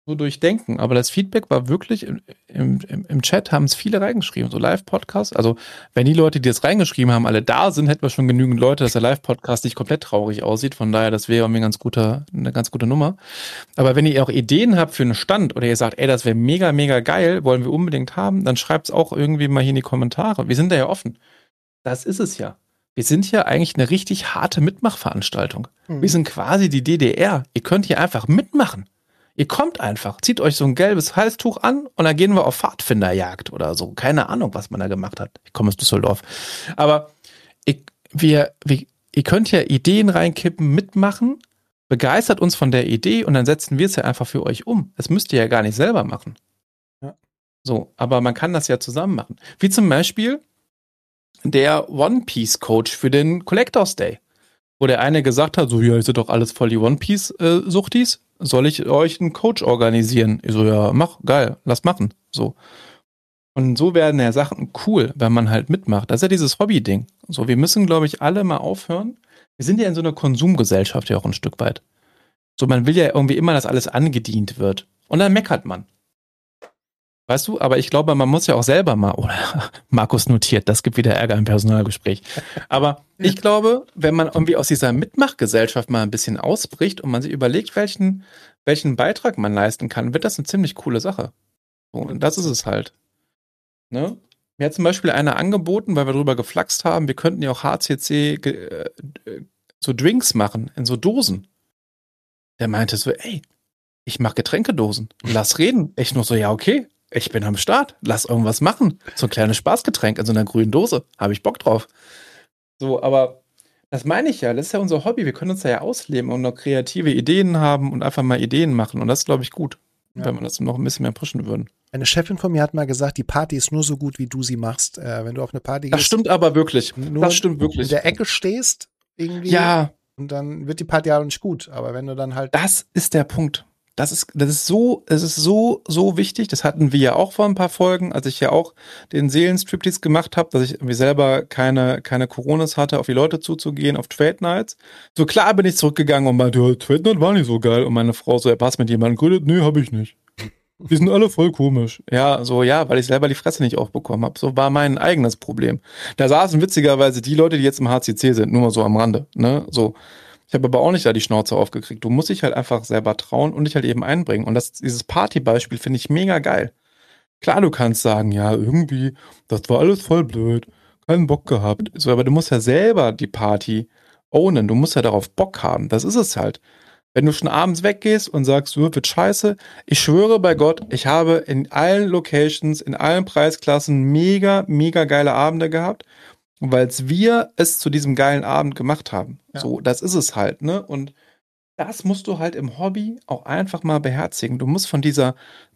so durchdenken. Aber das Feedback war wirklich, im Chat haben es viele reingeschrieben, so Live-Podcast. Also wenn die Leute, die das reingeschrieben haben, alle da sind, hätten wir schon genügend Leute, dass der Live-Podcast nicht komplett traurig aussieht. Von daher, das wäre mir eine ganz gute Nummer. Aber wenn ihr auch Ideen habt für einen Stand oder ihr sagt, ey, das wäre mega, mega geil, wollen wir unbedingt haben, dann schreibt es auch irgendwie mal hier in die Kommentare. Wir sind da ja offen. Das ist es ja. Wir sind ja eigentlich eine richtig harte Mitmachveranstaltung. Wir sind quasi die DDR. Ihr könnt hier einfach mitmachen. Ihr kommt einfach, zieht euch so ein gelbes Halstuch an und dann gehen wir auf Pfadfinderjagd oder so. Keine Ahnung, was man da gemacht hat. Ich komme aus Düsseldorf. Aber ihr könnt ja Ideen reinkippen, mitmachen, begeistert uns von der Idee und dann setzen wir es ja einfach für euch um. Das müsst ihr ja gar nicht selber machen. Ja. So, aber man kann das ja zusammen machen. Wie zum Beispiel der One-Piece-Coach für den Collectors Day. Wo der eine gesagt hat, so, ja, ihr seid doch alles voll die One-Piece-Suchtis. Soll ich euch einen Coach organisieren? Ich so, ja, mach, geil, lass machen. So. Und so werden ja Sachen cool, wenn man halt mitmacht. Das ist ja dieses Hobby-Ding. So, wir müssen, glaube ich, alle mal aufhören. Wir sind ja in so einer Konsumgesellschaft ja auch ein Stück weit. So, man will ja irgendwie immer, dass alles angedient wird. Und dann meckert man. Weißt du, aber ich glaube, man muss ja auch selber mal, oder Markus notiert, das gibt wieder Ärger im Personalgespräch. Aber ich glaube, wenn man irgendwie aus dieser Mitmachgesellschaft mal ein bisschen ausbricht und man sich überlegt, welchen Beitrag man leisten kann, wird das eine ziemlich coole Sache. So, und das ist es halt. Ne? Mir hat zum Beispiel einer angeboten, weil wir drüber geflaxt haben, wir könnten ja auch HCC so Drinks machen in so Dosen. Der meinte so, ey, ich mach Getränkedosen, lass reden. Ich nur so, ja, okay. Ich bin am Start, lass irgendwas machen. So ein kleines Spaßgetränk in so einer grünen Dose. Habe ich Bock drauf. So, aber das meine ich ja, das ist ja unser Hobby. Wir können uns da ja ausleben und noch kreative Ideen haben und einfach mal Ideen machen. Und das ist, glaube ich, gut, wenn wir das noch ein bisschen mehr pushen würden. Eine Chefin von mir hat mal gesagt, die Party ist nur so gut, wie du sie machst. Wenn du auf eine Party gehst. Das stimmt aber wirklich. Das stimmt wirklich. In der Ecke stehst, irgendwie. Ja. Und dann wird die Party auch nicht gut. Aber wenn du dann halt. Das ist der Punkt. Das ist so wichtig. Das hatten wir ja auch vor ein paar Folgen, als ich ja auch den Seelenstriptease gemacht habe, dass ich irgendwie selber keine Coronas hatte, auf die Leute zuzugehen, auf Trade Nights. So klar bin ich zurückgegangen und meinte, ja, Trade Night war nicht so geil. Und meine Frau so, hast mit jemandem geredet? Nee, hab ich nicht. Die sind alle voll komisch. Ja, so, ja, weil ich selber die Fresse nicht aufbekommen habe. So war mein eigenes Problem. Da saßen witzigerweise die Leute, die jetzt im HCC sind, nur mal so am Rande, ne, so. Ich habe aber auch nicht da die Schnauze aufgekriegt. Du musst dich halt einfach selber trauen und dich halt eben einbringen. Und dieses Partybeispiel finde ich mega geil. Klar, du kannst sagen, ja, irgendwie, das war alles voll blöd, keinen Bock gehabt. So, aber du musst ja selber die Party ownen. Du musst ja darauf Bock haben. Das ist es halt. Wenn du schon abends weggehst und sagst, wird scheiße, ich schwöre bei Gott, ich habe in allen Locations, in allen Preisklassen mega, mega geile Abende gehabt. Weil wir es zu diesem geilen Abend gemacht haben. Ja. So, das ist es halt, ne? Und das musst du halt im Hobby auch einfach mal beherzigen. Du musst von dieser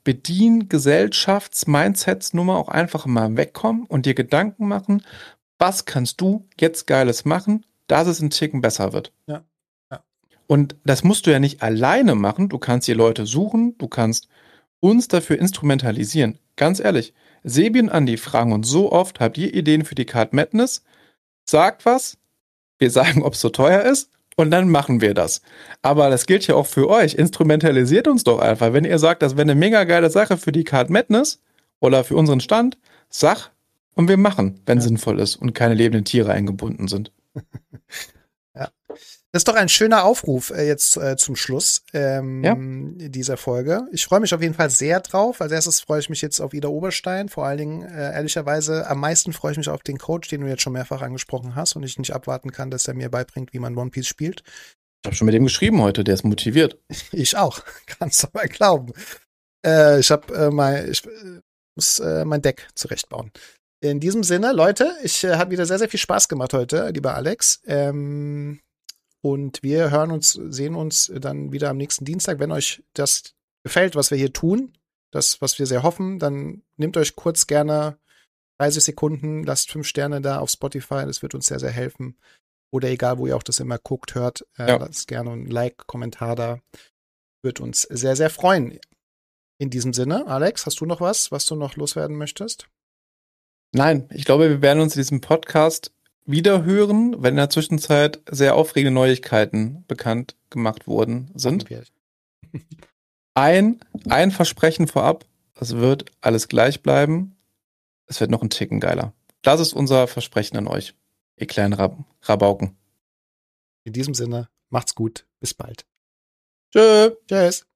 Bedien-Gesellschafts-Mindsets-Nummer auch einfach mal wegkommen und dir Gedanken machen, was kannst du jetzt Geiles machen, dass es ein Ticken besser wird. Ja. Ja. Und das musst du ja nicht alleine machen. Du kannst dir Leute suchen, du kannst uns dafür instrumentalisieren. Ganz ehrlich, Sebi und Andi fragen uns so oft, habt ihr Ideen für die Card Madness? Sagt was, wir sagen, ob es so teuer ist und dann machen wir das. Aber das gilt ja auch für euch. Instrumentalisiert uns doch einfach. Wenn ihr sagt, das wäre eine mega geile Sache für die Card Madness oder für unseren Stand, sag und wir machen, wenn sinnvoll ist und keine lebenden Tiere eingebunden sind. Ja. Das ist doch ein schöner Aufruf jetzt zum Schluss dieser Folge. Ich freue mich auf jeden Fall sehr drauf. Als erstes freue ich mich jetzt auf Ida Oberstein. Vor allen Dingen, ehrlicherweise, am meisten freue ich mich auf den Coach, den du jetzt schon mehrfach angesprochen hast und ich nicht abwarten kann, dass er mir beibringt, wie man One Piece spielt. Ich habe schon mit ihm geschrieben heute, der ist motiviert. Ich auch, kannst du mal glauben. Ich muss mein Deck zurechtbauen. In diesem Sinne, Leute, hat wieder sehr, sehr viel Spaß gemacht heute, lieber Alex. Und wir sehen uns dann wieder am nächsten Dienstag. Wenn euch das gefällt, was wir hier tun, das, was wir sehr hoffen, dann nehmt euch kurz gerne 30 Sekunden, lasst 5 Sterne da auf Spotify, das wird uns sehr, sehr helfen. Oder egal, wo ihr auch das immer guckt, hört, lasst gerne ein Like, Kommentar da. Wird uns sehr, sehr freuen. In diesem Sinne, Alex, hast du noch was du noch loswerden möchtest? Nein, ich glaube, wir werden uns in diesem Podcast wieder hören, wenn in der Zwischenzeit sehr aufregende Neuigkeiten bekannt gemacht worden sind. Ein Versprechen vorab, es wird alles gleich bleiben. Es wird noch ein Ticken geiler. Das ist unser Versprechen an euch, ihr kleinen Rabauken. In diesem Sinne, macht's gut. Bis bald. Tschö. Tschüss.